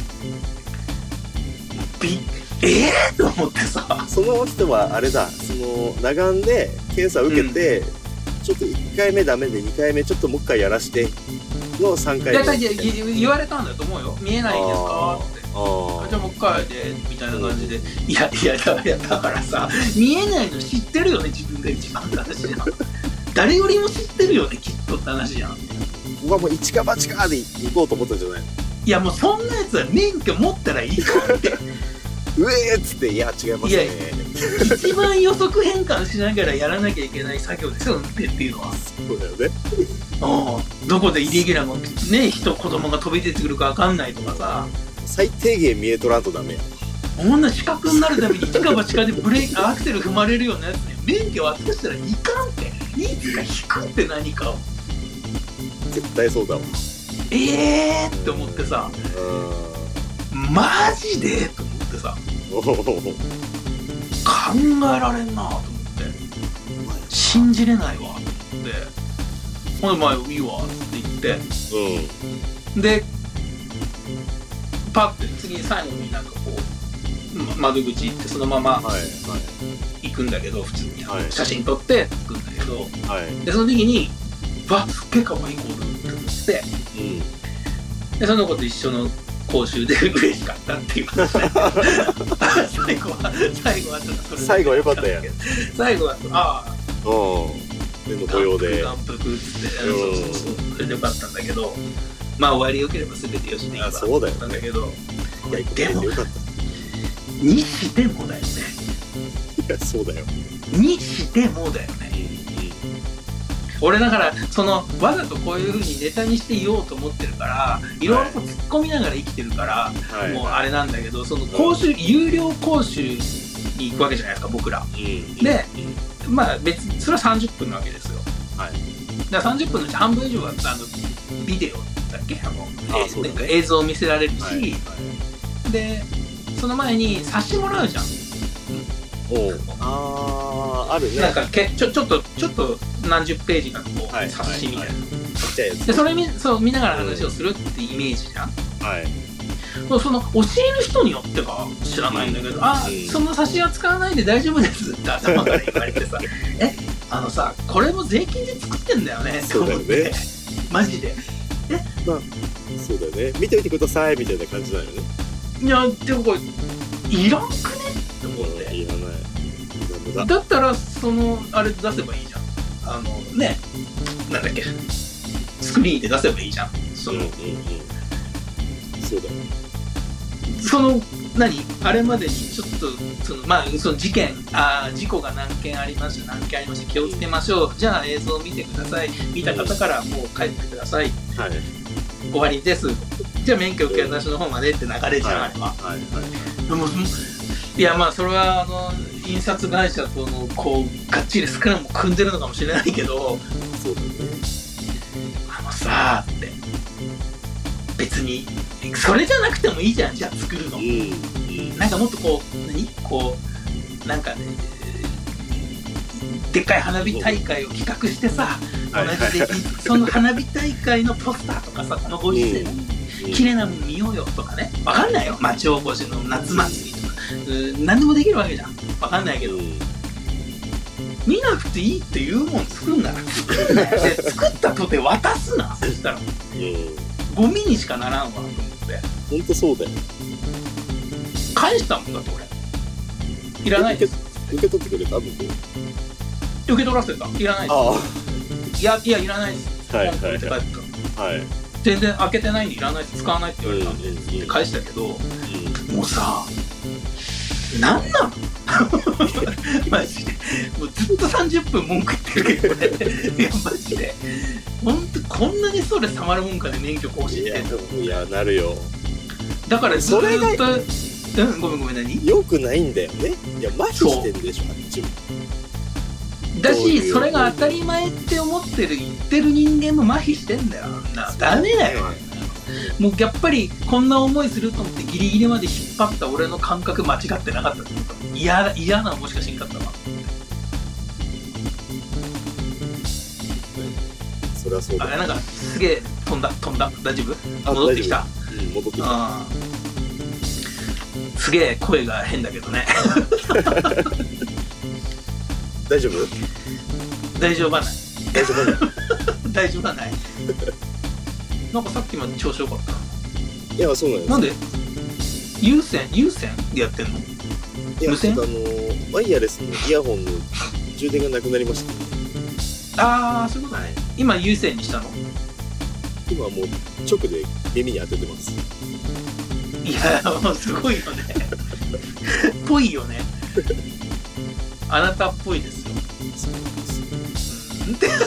びえーと思ってさその人はあれだその裸眼で検査を受けて、うんちょっといっかいめダメでにかいめちょっともう一回やらしてのさんかいめいやいや言われたんだと思うよ見えないんですかってあじゃあもう一回でみたいな感じで、うん、いやいやだからだからさ見えないの知ってるよね自分が一番って話じゃん誰よりも知ってるよねきっとって話じゃんここはもう一か八かで行こうと思ったんじゃないのいやもうそんなやつは免許持ったらいいかってうえーっつっていや違いますね一番予測変換しながらやらなきゃいけない作業ですよ運転っていうのはそうだよねああどこでイレギュラーもね人子供が飛び出てくるか分かんないとかさ最低限見えとらんとダメやこんな死角になるために一か八かでブレーキアクセル踏まれるようなやつね免許渡したらいかんっていつか引くって何かを絶対そうだわえーって思ってさマジでと思ってさ考えられんなと思って信じれないわと思ってほんでまあいいわって言って、うん、でパッて次に最後になんかこう窓口行ってそのまま行くんだけど、はいはい、普通に、はい、写真撮って行くんだけど、はい、でその時にわっすっげえ可愛い子おるって思って、うん、でその子と一緒の講習で嬉しかったっていう話ね最後は最後はちょっとそれ最後は良かったやん最後はああ目の模様で眼福っつってそうそうそうそれで良かったんだけどまあ終わり良ければ全てよしでいいわって思ったんだけどいやでもにしてもだよねいやそうだよにしてもだよね俺だからそのわざとこういう風にネタにして言おうと思ってるからいろいろと突っ込みながら生きてるから、はい、もうあれなんだけどその講習、うん、有料講習に行くわけじゃないですか僕ら、うん、で、うん、まあ別にそれはさんじゅっぷんなわけですよ、はい、だからさんじゅっぷんのうち半分以上はあのビデオだっけあのあそうだね、なんか映像を見せられるし、はいはい、でその前に冊子もらうじゃんおああるねなんかけちょちょっとちょっと何十ページかこう、はい、冊子みたいな、はいはい、でそれ見そう見ながら話をするってイメージじゃん、はい、その教える人によってか知らないんだけど、うん、あ、うん、その冊子は使わないで大丈夫ですって頭から言われてさえあのさこれも税金で作ってんだよねそうだよねマジでえまあそうだよね見ておいてくださいみたいな感じだよねいやでもこれいらんくねって思って、うん、 いらないだ, だったらそのあれ出せばいいじゃんあのねなんだっけスクリーンで出せばいいじゃんその、うんうんうん、 そうだよその何あれまでにちょっとそのまあその事件あ事故が何件ありました何件ありました気をつけましょう、うん、じゃあ映像を見てください見た方からもう帰ってください、うん、はい、終わりですじゃあ免許受け渡しの方までって流れじゃん、はい、あれは、はいはい、でもいやまあそれはあの印刷会社とのこうがっちりスクラムを組んでるのかもしれないけどそうだねあのさーって別にそれじゃなくてもいいじゃんじゃあ作るの、うんうん、なんかもっとこう何こうなんかねでっかい花火大会を企画してさ、同じでその花火大会のポスターとかさこのご時世に綺麗なもの見ようよとかねわかんないよ町おこしの夏祭りとか何でもできるわけじゃんわかんないけど、うん、見なくていいっていうもん作んなら作んなよで作ったとて渡すなそしたら、うん、ゴミにしかならんわと思ってほんとそうだよ返したもんだって俺いらないです受け取ってくれた向こう受け取らせたいらないですいやいやいらないです、はいはいはいはい、全然開けてないんでいらないです使わないって言われたんで、うんうん、って返したけど、うん、もうさなんなのマジでもうずっとさんじゅっぷん文句言ってるけどねいやマジでほんとこんなにストレスたまるもんかね、免許更新してんの。 いやなるよ。 だからずっと、うん、ごめんごめん、何よくないんだよね。いや麻痺してんでしょ、あっちも。 だし、それが当たり前って思ってる言ってる人間も麻痺してんだよ。なダメだよ。もうやっぱりこんな思いすると思ってギリギリまで引っ張った俺の感覚間違ってなかったってこと。嫌嫌な思いしかしんかったわ。 それはそうだ。 あれなんかすげえ飛んだ飛んだ大丈夫？戻ってきた？ うん、戻ってきた。 すげえ声が変だけどね大丈夫？ 大丈夫はない。 大丈夫はない大丈夫はないなんかさっきまで調子よかったの。 いや、そうなんです。 なんで有線有線でやってんの？ いや、 無線？ あのワイヤレスのイヤホンの充電がなくなりました。 ああ、そういうことね。今有線にしたの？ 今はもう直で耳に当ててます。 いや、もうすごいよねぽいよねあなたっぽいですよ。 そうなんですよ。 うんって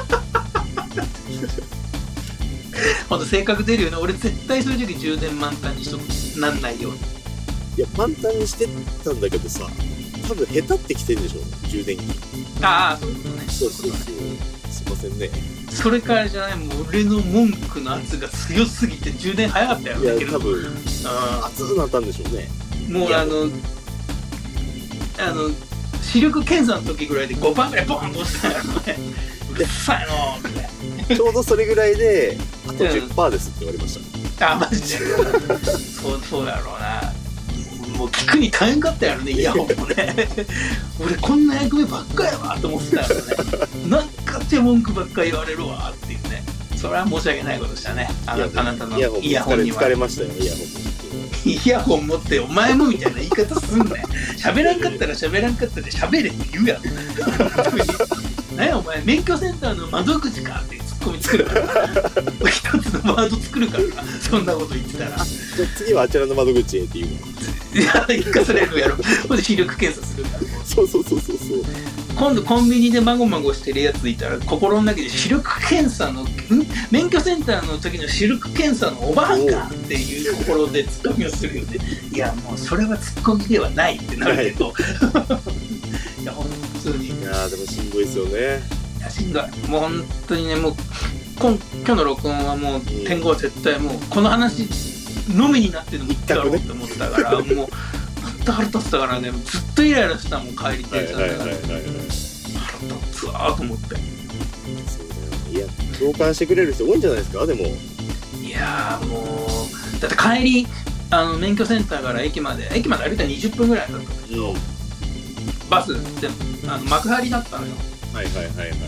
ほんと性格出るよね。俺絶対そういう時充電満タンにしとく、なんないように。 いや、満タンにしてたんだけどさ、多分へたってきてんでしょ、充電器。 ああ、そういうことね。 そうそうそう。すいませんね。 それからじゃない、もう俺の文句の圧が強すぎて充電早かったよね。 いや、多分熱くなったんでしょうね。 もうあのあの視力検査の時ぐらいでごパーぐらいボーンと押したんやろね。うるさいのーみたいな。 ちょうどそれぐらいであと じゅっパーセント ですって言われました。 あ、マジでそう、そうやろうな。もう聞くに大変かったやろね、イヤホンもね俺こんな役目ばっかやわと思ってたよねなんかって文句ばっか言われるわっていうね。それは申し訳ないことしたね。あなたのイヤホンには。 疲れましたよ、イヤホン。 イヤホン持ってお前もみたいな言い方すんねん。喋らんかったら喋らんかったで喋れって言うやん何やお前、免許センターの窓口かってツッコミ作るから一つのワード作るからな、そんなこと言ってたら。じゃあ次はあちらの窓口へって言うわ。 いや、言かされるやろ。ほんで視力検査するから。 そうそうそうそうそう。 今度コンビニでまごまごしてるやついたら心の中で視力検査のん免許センターの時の視力検査のおばはんかっていう心でツッコミをするよね。いやもうそれはツッコミではないってなるけどいや本当に。 いやでもしんどいですよね。 いやしんどい。もう本当にね、もう今, 今日の録音はもう天狗は絶対もうこの話のみになってでもいったろうって思ってたからもうほんと腹立ってたからね、ずっとイライラしたもん、帰り電車で腹立つわーと思って。 そうだよ。いや共感してくれる人多いんじゃないですか。でもいやーもうだって帰りあの免許センターから駅まで駅まで歩いたらにじゅっぷんぐらいだったんだけど、うん、バスであの幕張だったのよ。 はいはいはいはい。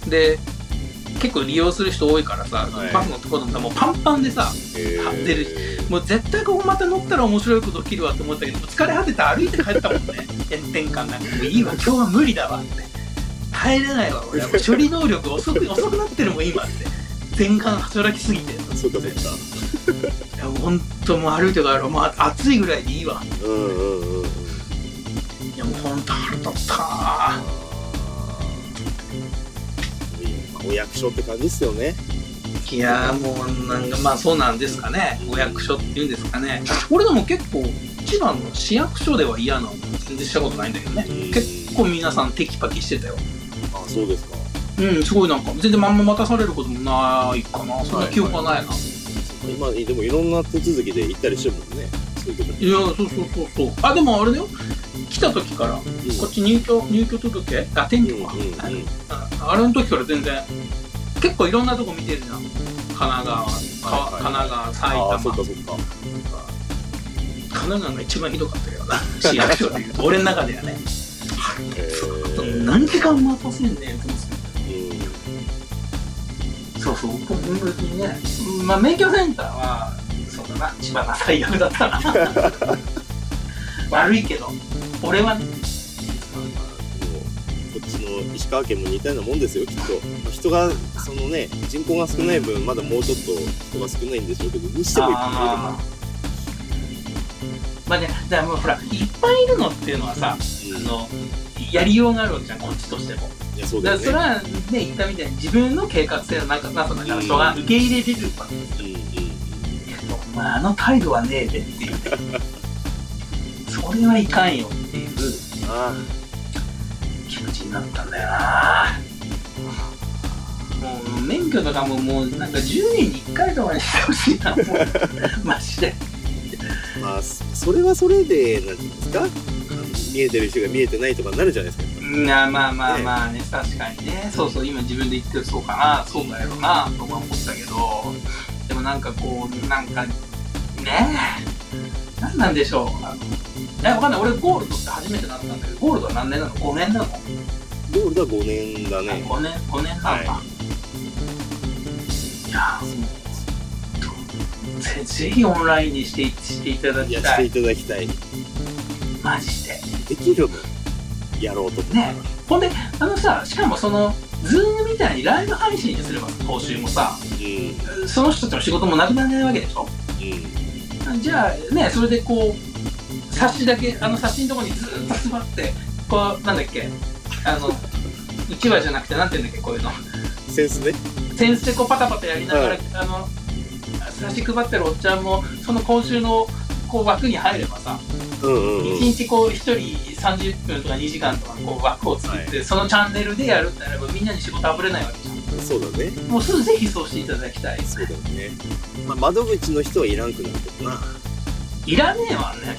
で結構利用する人多いからさ、はい、バス乗ってこうと思ったらもうパンパンでさ、出るし、もう絶対ここまた乗ったら面白いこと起きるわと思ったけど、疲れ果てて歩いて帰ったもんね炎天下なんかもういいわ今日は無理だわって、耐えれないわ俺はもう処理能力遅く遅くなってるもん今って、前半働きすぎて。 そうかそうか。 いやほんともう歩いて帰ろう、もう暑いぐらいでいいわ。 うんうんうんうん。いやもうほんと腹立ったー。 お役所って感じっすよね。 いやーもうなんかまあそうなんですかね、お役所っていうんですかね。俺でも結構千葉の市役所では嫌なの全然したことないんだけどね。結構皆さんテキパキしてたよ。 あ、そうですか。 うん、すごいなんか全然まんま待たされることもないかな。そんな記憶はないな、はいはい、 今でもいろんな手続きで行ったりしてるもんね。そういうこと。 いやそうそうそうそう。あでもあれだよ、来た時から、うん、こっち入居入居届あ転居か、うんうんうん、あ, あれの時から全然結構いろんなとこ見てるじゃん。神奈川、はいはい、神奈川、埼玉。 あ、そっかそっか。 神奈川が一番ひどかったけどな、市役所でいうと俺の中ではね。えー、何時間待たせんねんって思ってた。そうそう、僕にね、まあ免許センターはそうだな、千葉が最悪だったな。悪いけど、俺はね。 こっちの石川県も似たようなもんですよきっと。人がそのね人口が少ない分まだもうちょっと人が少ないんでしょうけど、にしてもいっぱいいるもん。 まあね、だからもうほら一ぱいいるのっていうのはさ、 うん、 あのやりようがあるわけじゃん、こっちとしても。 いやそうだよね、 だからそれはね、言ったみたいに自分の計画性のなさだから人が受け入れれるわけですよ、うんうん、けどお前あの態度はねえでっていうそれはいかんよっていう気持ちになったんだよな。もう免許とかももうなんかじゅうねんにいっかいとかにしてほしいなもうマジで。 まあそれはそれでなんていうんですか、見えてる人が見えてないとかになるじゃないですか。 いやまあまあまあね、確かにね、そうそう今自分で言ってるそうかな、そうだよなとか思ったけど、でもなんかこうなんかねえ、なんなんでしょう、あのえわかんない、俺ゴールドって初めてなったんだけど、ゴールドは何年なの？ごねんなの？ゴールドはごねんだね。 ごねんごねんなんだ。はい、いやぜ, ぜひオンラインにしてしていただきたい。いやしていただきたい。 マジで。 できるもん。やろうと思ね。ほんであのさ、しかもそのズームみたいにライブ配信にすれば報酬もさ、うん、その人たちの仕事もなくならないわけでしょ。うん、じゃあね、それでこう冊子だけあの冊子のところにずっと座ってこうなんだっけあのうちわじゃなくてなんていうんだっけこういうの。 センスね。 センスでこうパタパタやりながら、はい、あの冊子配ってるおっちゃんもその講習のこう枠に入ればさ、うんうんうん、いちにちこうひとりさんじゅっぷんとかにじかんとかこう枠を作って、はい、そのチャンネルでやるってなればみんなに仕事あぶれないわけじゃん。 そうだね。 もうすぐぜひそうしていただきたい。 そうだよね。まあ、窓口の人はいらんくなるけどな。 いらねえわね。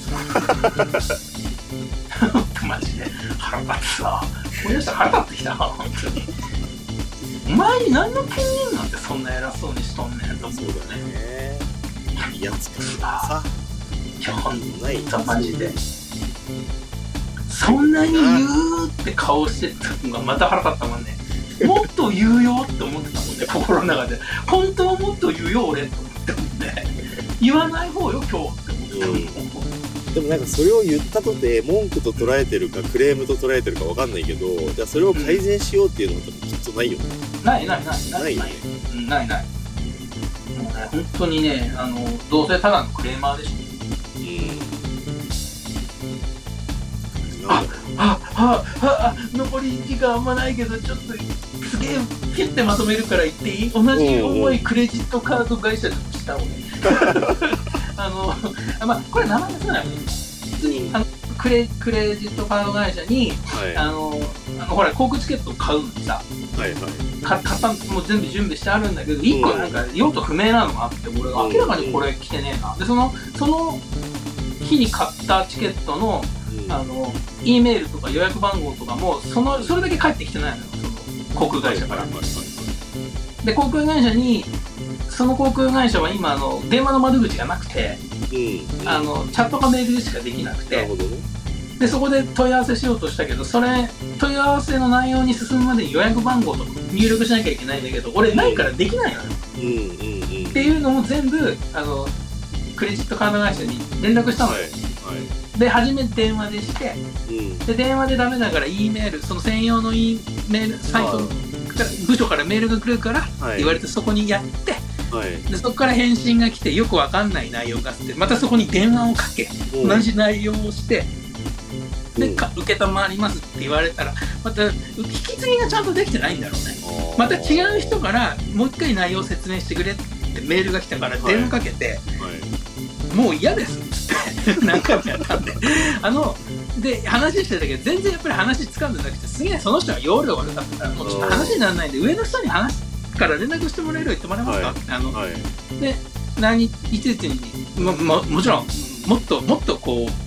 マジで腹立つさ。この人腹立ってきたわ本当に。お前に何の権限なんてそんな偉そうにしとんねんと思うよね。 いいやつかさ。 いやほんとマジで。そんなに言うって顔してたのがまた腹立ったもんね。もっと言うよって思ってたもんね、心の中で。本当はもっと言うよ俺って思ってたもんね。言わない方よ今日って思ってたもん、うん、 でもなんかそれを言ったとて文句と捉えてるかクレームと捉えてるか分かんないけど、じゃあそれを改善しようっていうのは多分きっとないよね、 うん、ないないないないない、うん、ないない。もうね本当にね、あのどうせただのクレーマーでしょ。ああああ残り時間あんまないけどちょっとすげえピュッてまとめるから言っていい？同じ思いクレジットカード会社でもした俺あのまあこれ名前出さないもんね。普通にあのクレクレジットカード会社に、はい、あのあのほら航空チケットを買うのにさ、はいはい、か買ったもう全部準備してあるんだけどいっこなんか用途不明なのがあって、俺が明らかにこれ来てねえな。でそのその日に買ったチケットのあの E メールとか予約番号とかもそのそれだけ返ってきてないのよ、その航空会社から。で航空会社にその航空会社は今あの電話の窓口がなくて、うん、あのチャットかメールでしかできなくて、なるほどね。でそこで問い合わせしようとしたけど、それ問い合わせの内容に進むまでに予約番号とか入力しなきゃいけないんだけど俺ないからできないのよ、うんうんうん、っていうのも全部あのクレジットカード会社に連絡したのよ、はいはい。で初めて電話でして、うん、で電話でダメだから E メール、その専用の E メールサイトから部署からメールが来るから言われてそこにやって、はい、でそこから返信が来てよくわかんない内容があってまたそこに電話をかけ、うん、同じ内容をしてでか受けたまわりますって言われたらまた引き継ぎがちゃんとできてないんだろうね。また違う人からもう一回内容を説明してくれってメールが来たから電話かけて、はいはい、もう嫌ですっつって何回もやったんであので話してたけど全然やっぱり話つかんでなくて、すげえその人は容量悪かったからもうちょっと話にならないんで上の人に話から連絡してもらえるよう言ってもらえますか、はい、あの、はい、で何いちいちに も, も, もちろんもっともっとこう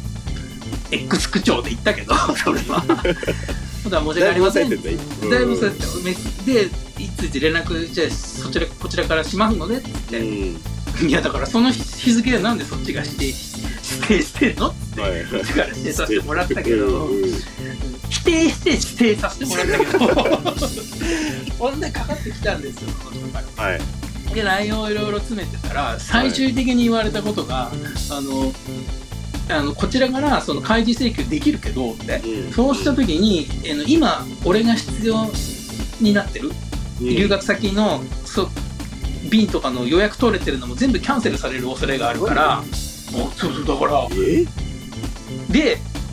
X 口調で言ったけどそれは本当は申し訳ありません。だいぶそうやってでいついつ連絡じゃあそちらこちらからしますのでって言って、うん、いやだからその日付はなんでそっちが指定指定してんのって、はい、こっちから指定させてもらったけど、うん、否定して指定させてもらったけどほんでかかってきたんですよその人から、はい、で内容をいろいろ詰めてたら最終的に言われたことが、はい、あのあのこちらからその開示請求できるけどって、うん、そうした時に、えの今俺が必要になってる、うん、留学先のそ便とかの予約取れてるのも全部キャンセルされる恐れがあるから、うん、そうそうだからで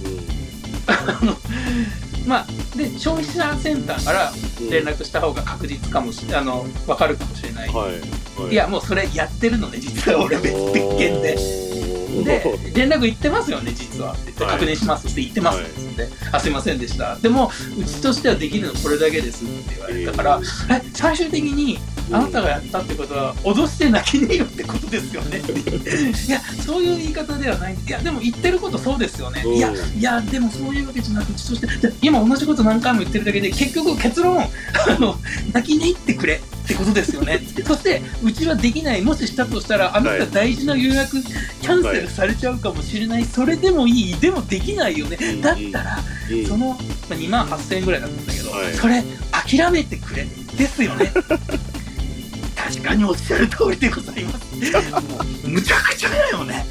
まあで消費者センターから連絡した方が確実かもし、うん、あの分かるかもしれない、はいはい、いやもうそれやってるのね実は俺別別件でで連絡行ってますよね実はって言って、はい、確認しますって言ってますって言って、はい、あすいませんでしたでもうちとしてはできるのこれだけですって言われたから、えー、え最終的にあなたがやったってことは脅して泣きねえよってことですよねいやそういう言い方ではないんでいやでも言ってることそうですよね、うん、いやいやでもそういうわけじゃなくうちとして今同じこと何回も言ってるだけで結局結論あの泣きねえってくれってことですよねそしてうちはできないもししたとしたらあなた大事な予約キャンセルされちゃうかもしれない、はい、それでもいいでもできないよね、うん、だったら、うん、その、まあ、にまんはっせんえんぐらいだったんだけど、はい、それ諦めてくれですよね確かにおっしゃる通りでございますもうむちゃくちゃだよね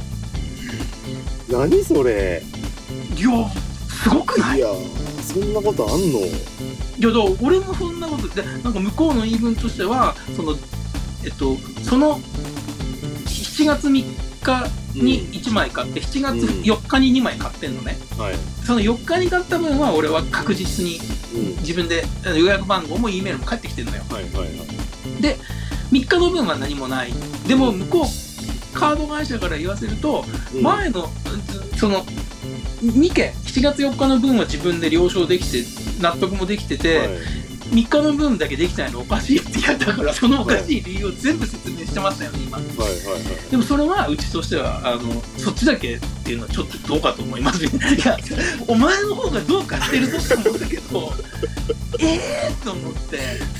何それいやすごくない？ いやそんなことあんの？ いやだから俺もそんなことでなんか向こうの言い分としてはそのえっとそのしちがつみっかにいちまい買って、うん、しちがつよっかににまい買ってんのね、うんはい、そのよっかに買った分は俺は確実に自分で予約番号も E メールも返ってきてるのよ、はいはいはい、でみっかの分は何もないでも向こうカード会社から言わせると、うん、前のそのにけんしちがつよっかの分は自分で了承できて納得もできてて、はい、みっかの分だけできてないのおかしいって言ったからそのおかしい理由を全部説明してましたよね今、はいはいはい、でもそれはうちとしてはあのそっちだけっていうのはちょっとどうかと思いますいやお前の方がどうかしてるぞって思ったけどえーと思って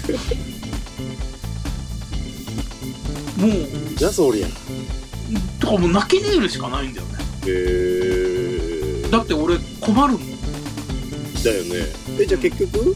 もうじゃあそりゃだからもう泣き寝入るしかないんだよねへーだって俺困るもんだよねえじゃあ結局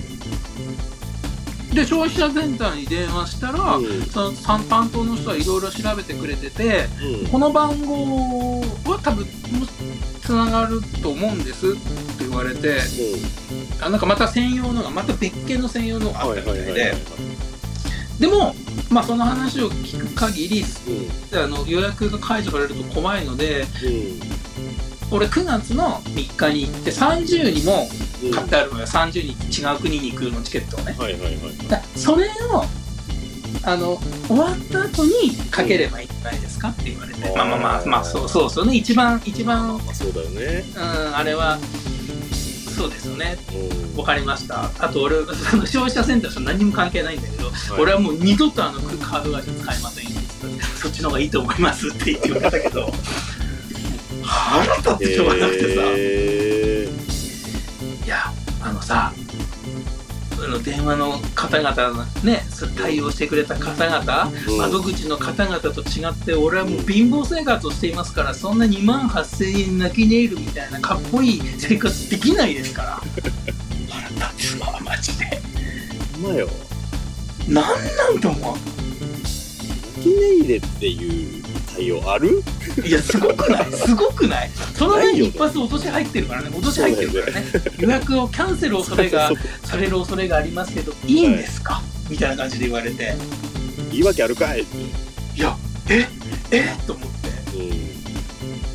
で消費者センターに電話したら、うん、その担当の人はいろいろ調べてくれてて、うん、この番号は多分つながると思うんですって言われて、うん、あなんかまた専用のがまた別件の専用のがあったみたいででも、まあ、その話を聞く限り、うん、あの予約が解除されると怖いので、うん、俺くがつのみっかに行ってさんじゅうにも買ってあるのよ、うん、さんじゅうに違う国に行くのチケットをね、はいはいはい、だそれをあの終わった後にかければいいんじゃないですかって言われて、うん、まあまあまあまあそうそうそうね一番一番、 まあ、そうだよね、 うん、あれはそうですよね、わかりました。あと俺その消費者センターと何も関係ないんだけど、はい、俺はもう二度とあのカード会社使いませんよそっちの方がいいと思いますって言って言われたけど腹立ってしょうがなくてさ、えー、いやあのさあの電話の方々ね対応してくれた方々、うん、窓口の方々と違って俺はもう貧乏生活をしていますからそんなにまんはっせんえん泣き寝入るみたいなかっこいい生活できないですから腹立つわマジでほんまよなんなんと思う泣き寝入れっていう対応あるいやすごくないすごくないその前に一発落とし入ってるからね落とし入ってるからね予約をキャンセル恐れがされる恐れがありますけどいいんですか、はい、みたいな感じで言われて言い訳あるかいっていやええと思って、うん、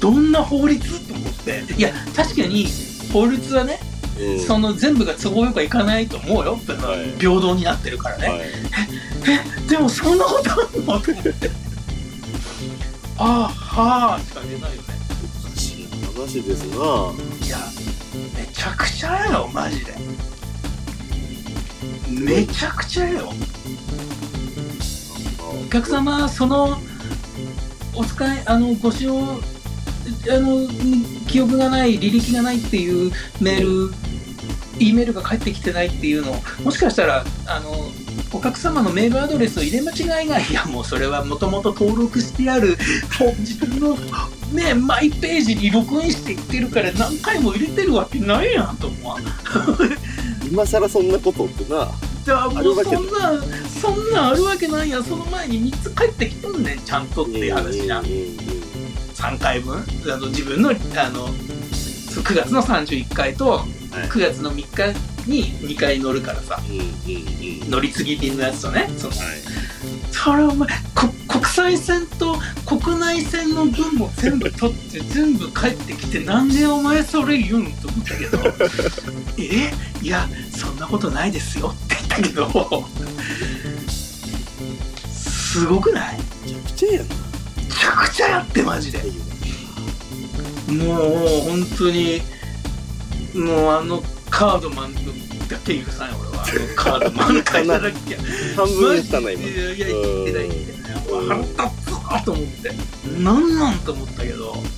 どんな法律と思っていや確かに法律はね、うん、その全部が都合よくはいかないと思うよ、はい、平等になってるからね、はい、ええでもそんなことあるのと思ってああはあしか出ないよねおかしい話ですな。 いやめちゃくちゃやよマジでめちゃくちゃやよお客様そのお使いあのご使用あの記憶がない履歴がないっていうメール E メールが返ってきてないっていうのもしかしたらあのお客様のメールアドレスを入れ間違いがいやもうそれはもともと登録してある自分のねマイページにログインしていってるから何回も入れてるわけないやんと思う今更そんなことってなじゃあもうそんなそんなあるわけないやんその前にみっつ返ってきとんねんちゃんとっていう話じゃんさんかいぶんあの自分のあのくがつのさんじゅういっかいとくがつのみっかににかい乗るからさ、うんうんうん、乗り継ぎ便のやつとねその、はい、それお前こ国際線と国内線の分も全部取って全部帰ってきて、なんでお前それ言うんと思ったけどえいやそんなことないですよって言ったけどすごくない？ めちゃくちゃやな。 めちゃくちゃやってマジで。もう本当にもうあのカードマンだけ許さない俺は。あのカードマン会社だっけ半分言ったな今。 いやいや言ってない言ってない。腹立つなと思ってなんなんと思ったけど、ほん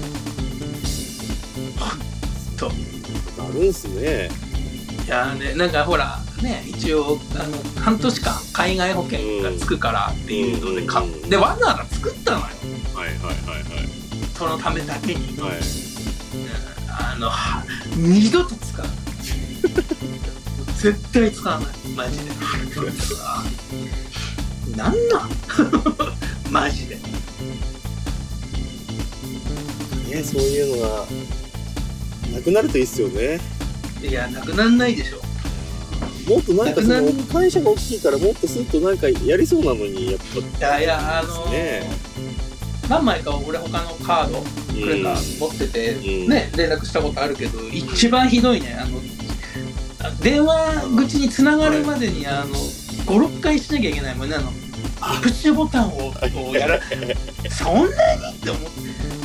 とあるんすね。 いやね、なんかほらね、一応あの半年間海外保険がつくからっていうので買って、でわざわざ作ったのよ。 はいはいはいはい。 そのためだけに、 はい、 あの二度と使わない絶対使わないマジでなんなんマジでね、そういうのがなくなるといいっすよね。いや、なくなんないでしょ。 もっとなんかその会社が大きいからもっとスッとなんかやりそうなのにやっぱ。 いやいや、あのーね、何枚か俺他のカードくれた持ってて、うん、ね、連絡したことあるけど、うん、一番ひどいね、あの電話口に繋がるまでに、はい、あのごろっかいしなきゃいけないもんね、あのプッシュボタンをこうやらそんなにって思って、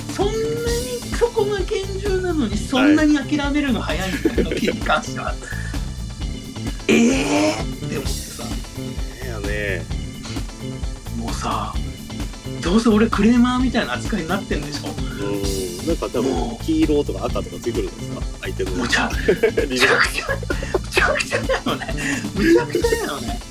そんなにそこが厳重なのにそんなに諦めるの早いんだよ、時に関しては。えーって思ってさ、 いやね、 もうさ、どうせ俺クレーマーみたいな扱いになってんでしょ。 うん、なんか多分黄色とか赤とかついてるんですか、相手の。 むちゃむちゃくちゃむちゃくちゃだよね、むちゃくちゃだよね。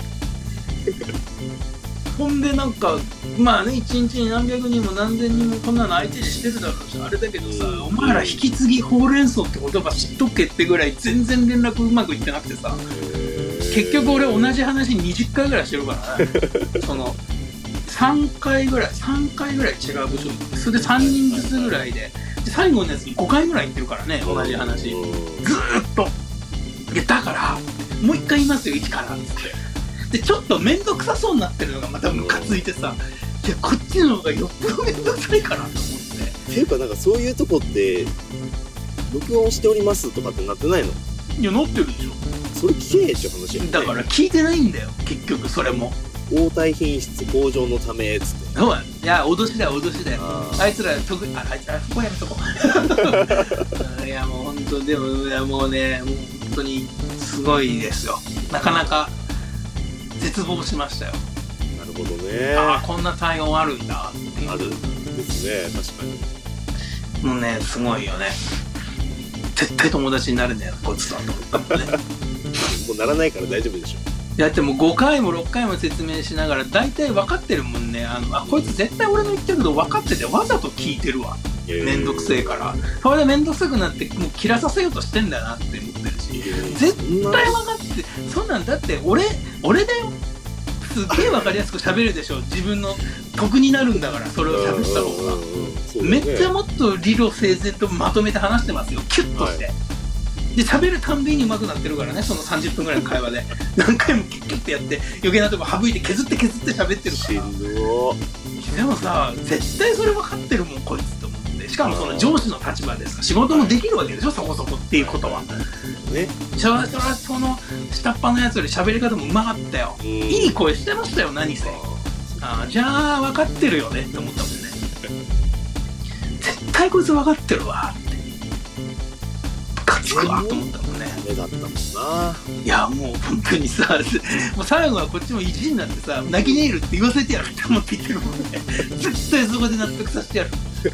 ほんでなんかまあね、一日に何百人も何千人もこんなの相手にしてるだろうし、あれだけどさ、お前ら引き継ぎほうれん草って言葉知っとけってぐらい全然連絡うまくいってなくてさ、結局俺同じ話にじゅっかいぐらいしてるからねそのさんかいぐらいさんかいぐらい違う部署に行って、それでさんにんずつぐらいで、で最後のやつにごかいぐらい行ってるからね、同じ話ずーっと。でだからもう一回言いますよ一からっつって、でちょっと面倒くさそうになってるのがまたムカついてさ、いやこっちの方がよっぽど面倒くさいかなと思って。 っていうかなんかそういうとこって録音しておりますとかってなってないの？ いやなってるでしょ。 それ聞けえって話やね。 だから聞いてないんだよ結局それも。 応対品質向上のためっつって。 そういや脅しだよ脅しだよ。あ, あいつら得意、ああいつらそこやめとこいやもう本当でもいやもうね、もう本当にすごいですよ。なかなか絶望しましたよ。 なるほどね。 ああこんな対応あるんだっていう。 あるですね、確かに。 もうねすごいよね。絶対友達になるんだよこいつとはと思ったもんねもうならないから大丈夫でしょ。 いやでもごかいもろっかいも説明しながら大体分かってるもんね。あのあこいつ絶対俺の言ってること分かっててわざと聞いてるわ。めんどくせえから。それでめんどくさくなってもう切らさせようとしてんだなって思ってるし、絶対分かってそんなんだって俺俺だよ。すっげえ分かりやすく喋るでしょ。自分の得になるんだからそれを喋った方が、ね、めっちゃもっと理路整然とまとめて話してますよキュッとして、はい、で喋るたんびに上手くなってるからね。そのさんじゅっぷんぐらいの会話で何回もキュッキュッてやって余計なとこ省いて削って削って喋ってるから。でもさ絶対それ分かってるもんこいつと思って。しかもその上司の立場ですから仕事もできるわけでしょそこそこっていうことはね。そらそらその下っ端のやつより喋り方もうまかったよ。いい声してましたよ何せ。ああじゃあ分かってるよねって思ったもんね。絶対こいつ分かってるわってカツくわと思ったもんね。 目だったもんな。 いやもう本当にさもう最後はこっちも意地になってさ泣き寝入るって言わせてやるって思って言ってるもんね絶対そこで納得させてやる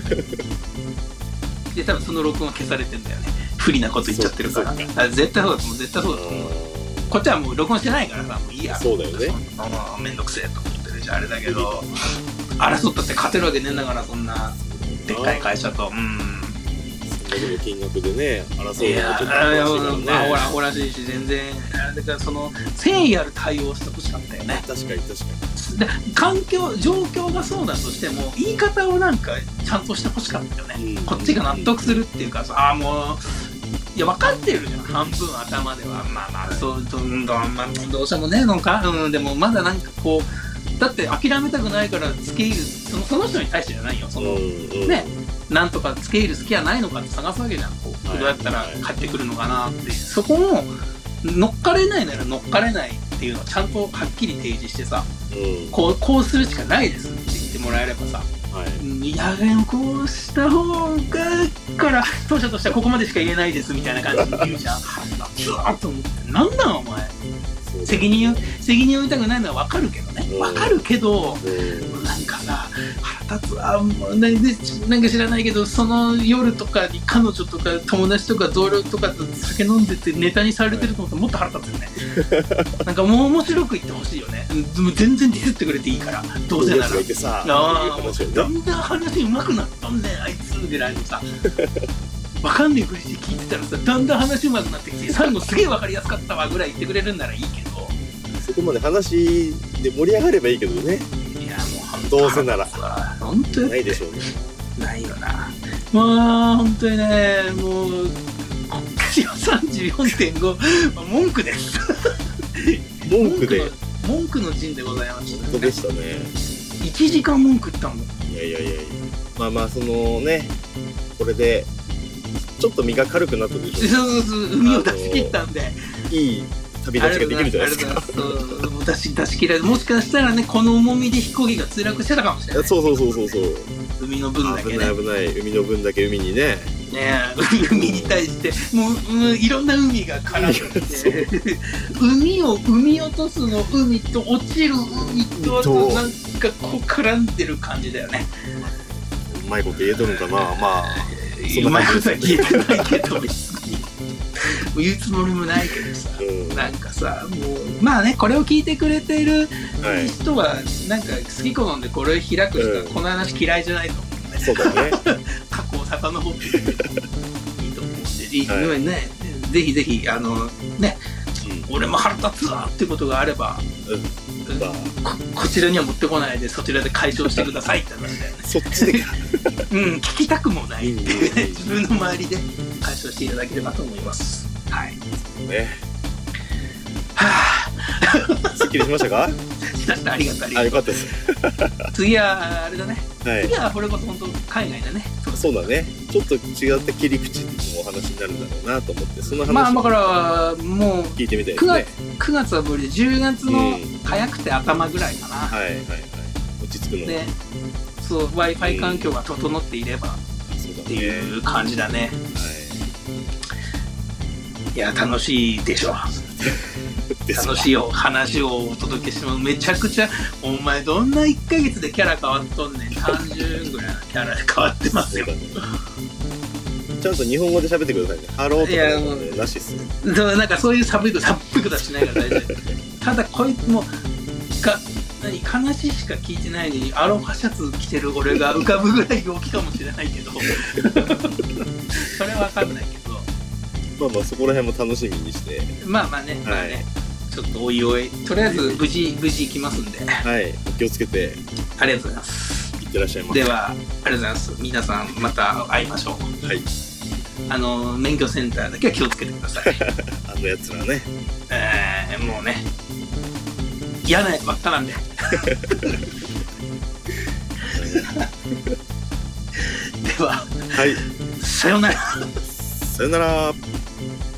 で多分その録音は消されてんだよね。不利なこと言っちゃってるから。あ絶対そうだと思う絶対そうだと思う。こっちはもう録音してないからさもういいや。 そうだよね。 めんどくせえと思ってるじゃんあれだけど争ったって勝てるわけねえんだからそんなでっかい会社と。うん。 それの金額でね争うのもちょっといやアホらアホらしいし全然だからその誠意ある対応してほしかったよね。 確かに確かに。 で環境状況がそうだとしても言い方をなんかちゃんとしてほしかったよね、うん、こっちが納得するっていうかさあもういや分かってるじゃん半分頭ではまあまあそうどんどん、まあ、どうしてもねえのか、うん、でもまだなんかこうだって諦めたくないから付け入るそのその人に対してじゃないよ。その、うん、ね、なんとか付け入る好きはないのかって探すわけじゃん。こう、はい、どうやったら帰ってくるのかなって、そこも乗っかれないなら乗っかれないっていうのをちゃんとはっきり提示してさ、うん、こうこうするしかないですって言ってもらえればさ、はい、いやでもこうした方がから当社としてはここまでしか言えないですみたいな感じで言うじゃん。ずーっと思ってなんなんお前。責任責任を負いたくないのは分かるけどね、分かるけど、なんかさ腹立つわ、もうなんか知らないけど、その夜とかに彼女とか友達とか同僚とかと酒飲んでてネタにされてると思ったらもっと腹立つよね。なんかもう面白く言ってほしいよね。全然ディスってくれていいから、どうせなら。ああ、だんだん話上手くなったんねあいつぐらいのさ。分かんねえふりして聞いてたらさ、だんだん話上手くなってきて、最後すげえ分かりやすかったわぐらい言ってくれるんならいいけど、 そこまで話で盛り上がればいいけどね。 いやもうどうせなら本当にないでしょうね。 ないよな。まあ本当にね、もうさんじゅうよんてんご 文句です。 文句で文句の陣でございましたね。 本当でしたね。 いちじかん文句言ったもん。 いやいやいやいや、まあまあそのね、これでちょっと身が軽くなったでしょう。 そうそうそう、海を出し切ったんで、 いい旅立ちができるじゃないですか。 そう出し出し切られ、もしかしたらね、この重みで飛行機が墜落してたかもしれない。 そうそうそうそうそう。 海の分だけね。 危ない危ない、海の分だけ海にね。 ねえ、海に対してもう、もういろんな海が絡んでて、海を海落とすの海と落ちる海とあとなんかこう絡んでる感じだよね。 うまいこと言えとるんかな、まあ。 うまいことは言えてないけど別に言うつもりもないけどさ、うん、なんかさ、もうまあね、これを聞いてくれてる人はなんか好き好んでこれを開く人はこの話嫌いじゃないと思うね。 そうだね。 過去を遡っていいと思うんで、はい、ね、ぜひぜひあのね、うん、俺も腹立つわってことがあれば、うん、こ, こちらには持ってこないでそちらで解消してくださいって話だよね。 そっちでうん、聞きたくもないっていうね、自分の周りで解消していただければと思います。はい。 ね。 はぁ。すっきりしましたか？ しました。ありがとうありがとう。 あ、よかったです。 次はあれだね。 はい。 次はこれこそ本当海外だね。 そうだね。ちょっと違った切り口のお話になるんだろうなと思って、その話をまあだからもう聞いてみたいですね。 くがつは無理でじゅうがつの早くて頭ぐらいかな。 はいはいはい。落ち着くので、そう Wi-Fi 環境が整っていればっていう感じだね。いや楽しいでしょ。楽しいお話をお届けしてもめちゃくちゃ、お前どんないっかげつでキャラ変わっとんねん。さんじゅうぐらいのキャラで変わってますよ。 ちゃんと日本語で喋ってくださいね。ハローとか、ね、なしっすね。 そう、なんかそういう寒いこと寒いことはしないから大丈夫。ただこいつもが何話しか聞いてないのにアロハシャツ着てる俺が浮かぶぐらい陽気かもしれないけどそれは分かんないけど、 まあまあそこら辺も楽しみにして、 まあまあね、まあね、ちょっとおいおい、とりあえず無事無事行きますんで、 はい、お気をつけて。 ありがとうございます。 いってらっしゃいます。ではありがとうございます。皆さんまた会いましょう。 はい。 あの免許センターだけは気をつけてください。 あのやつらね。 えー、もうね、嫌なやつばっかなんで。では、 はい。 さよなら。 さよなら。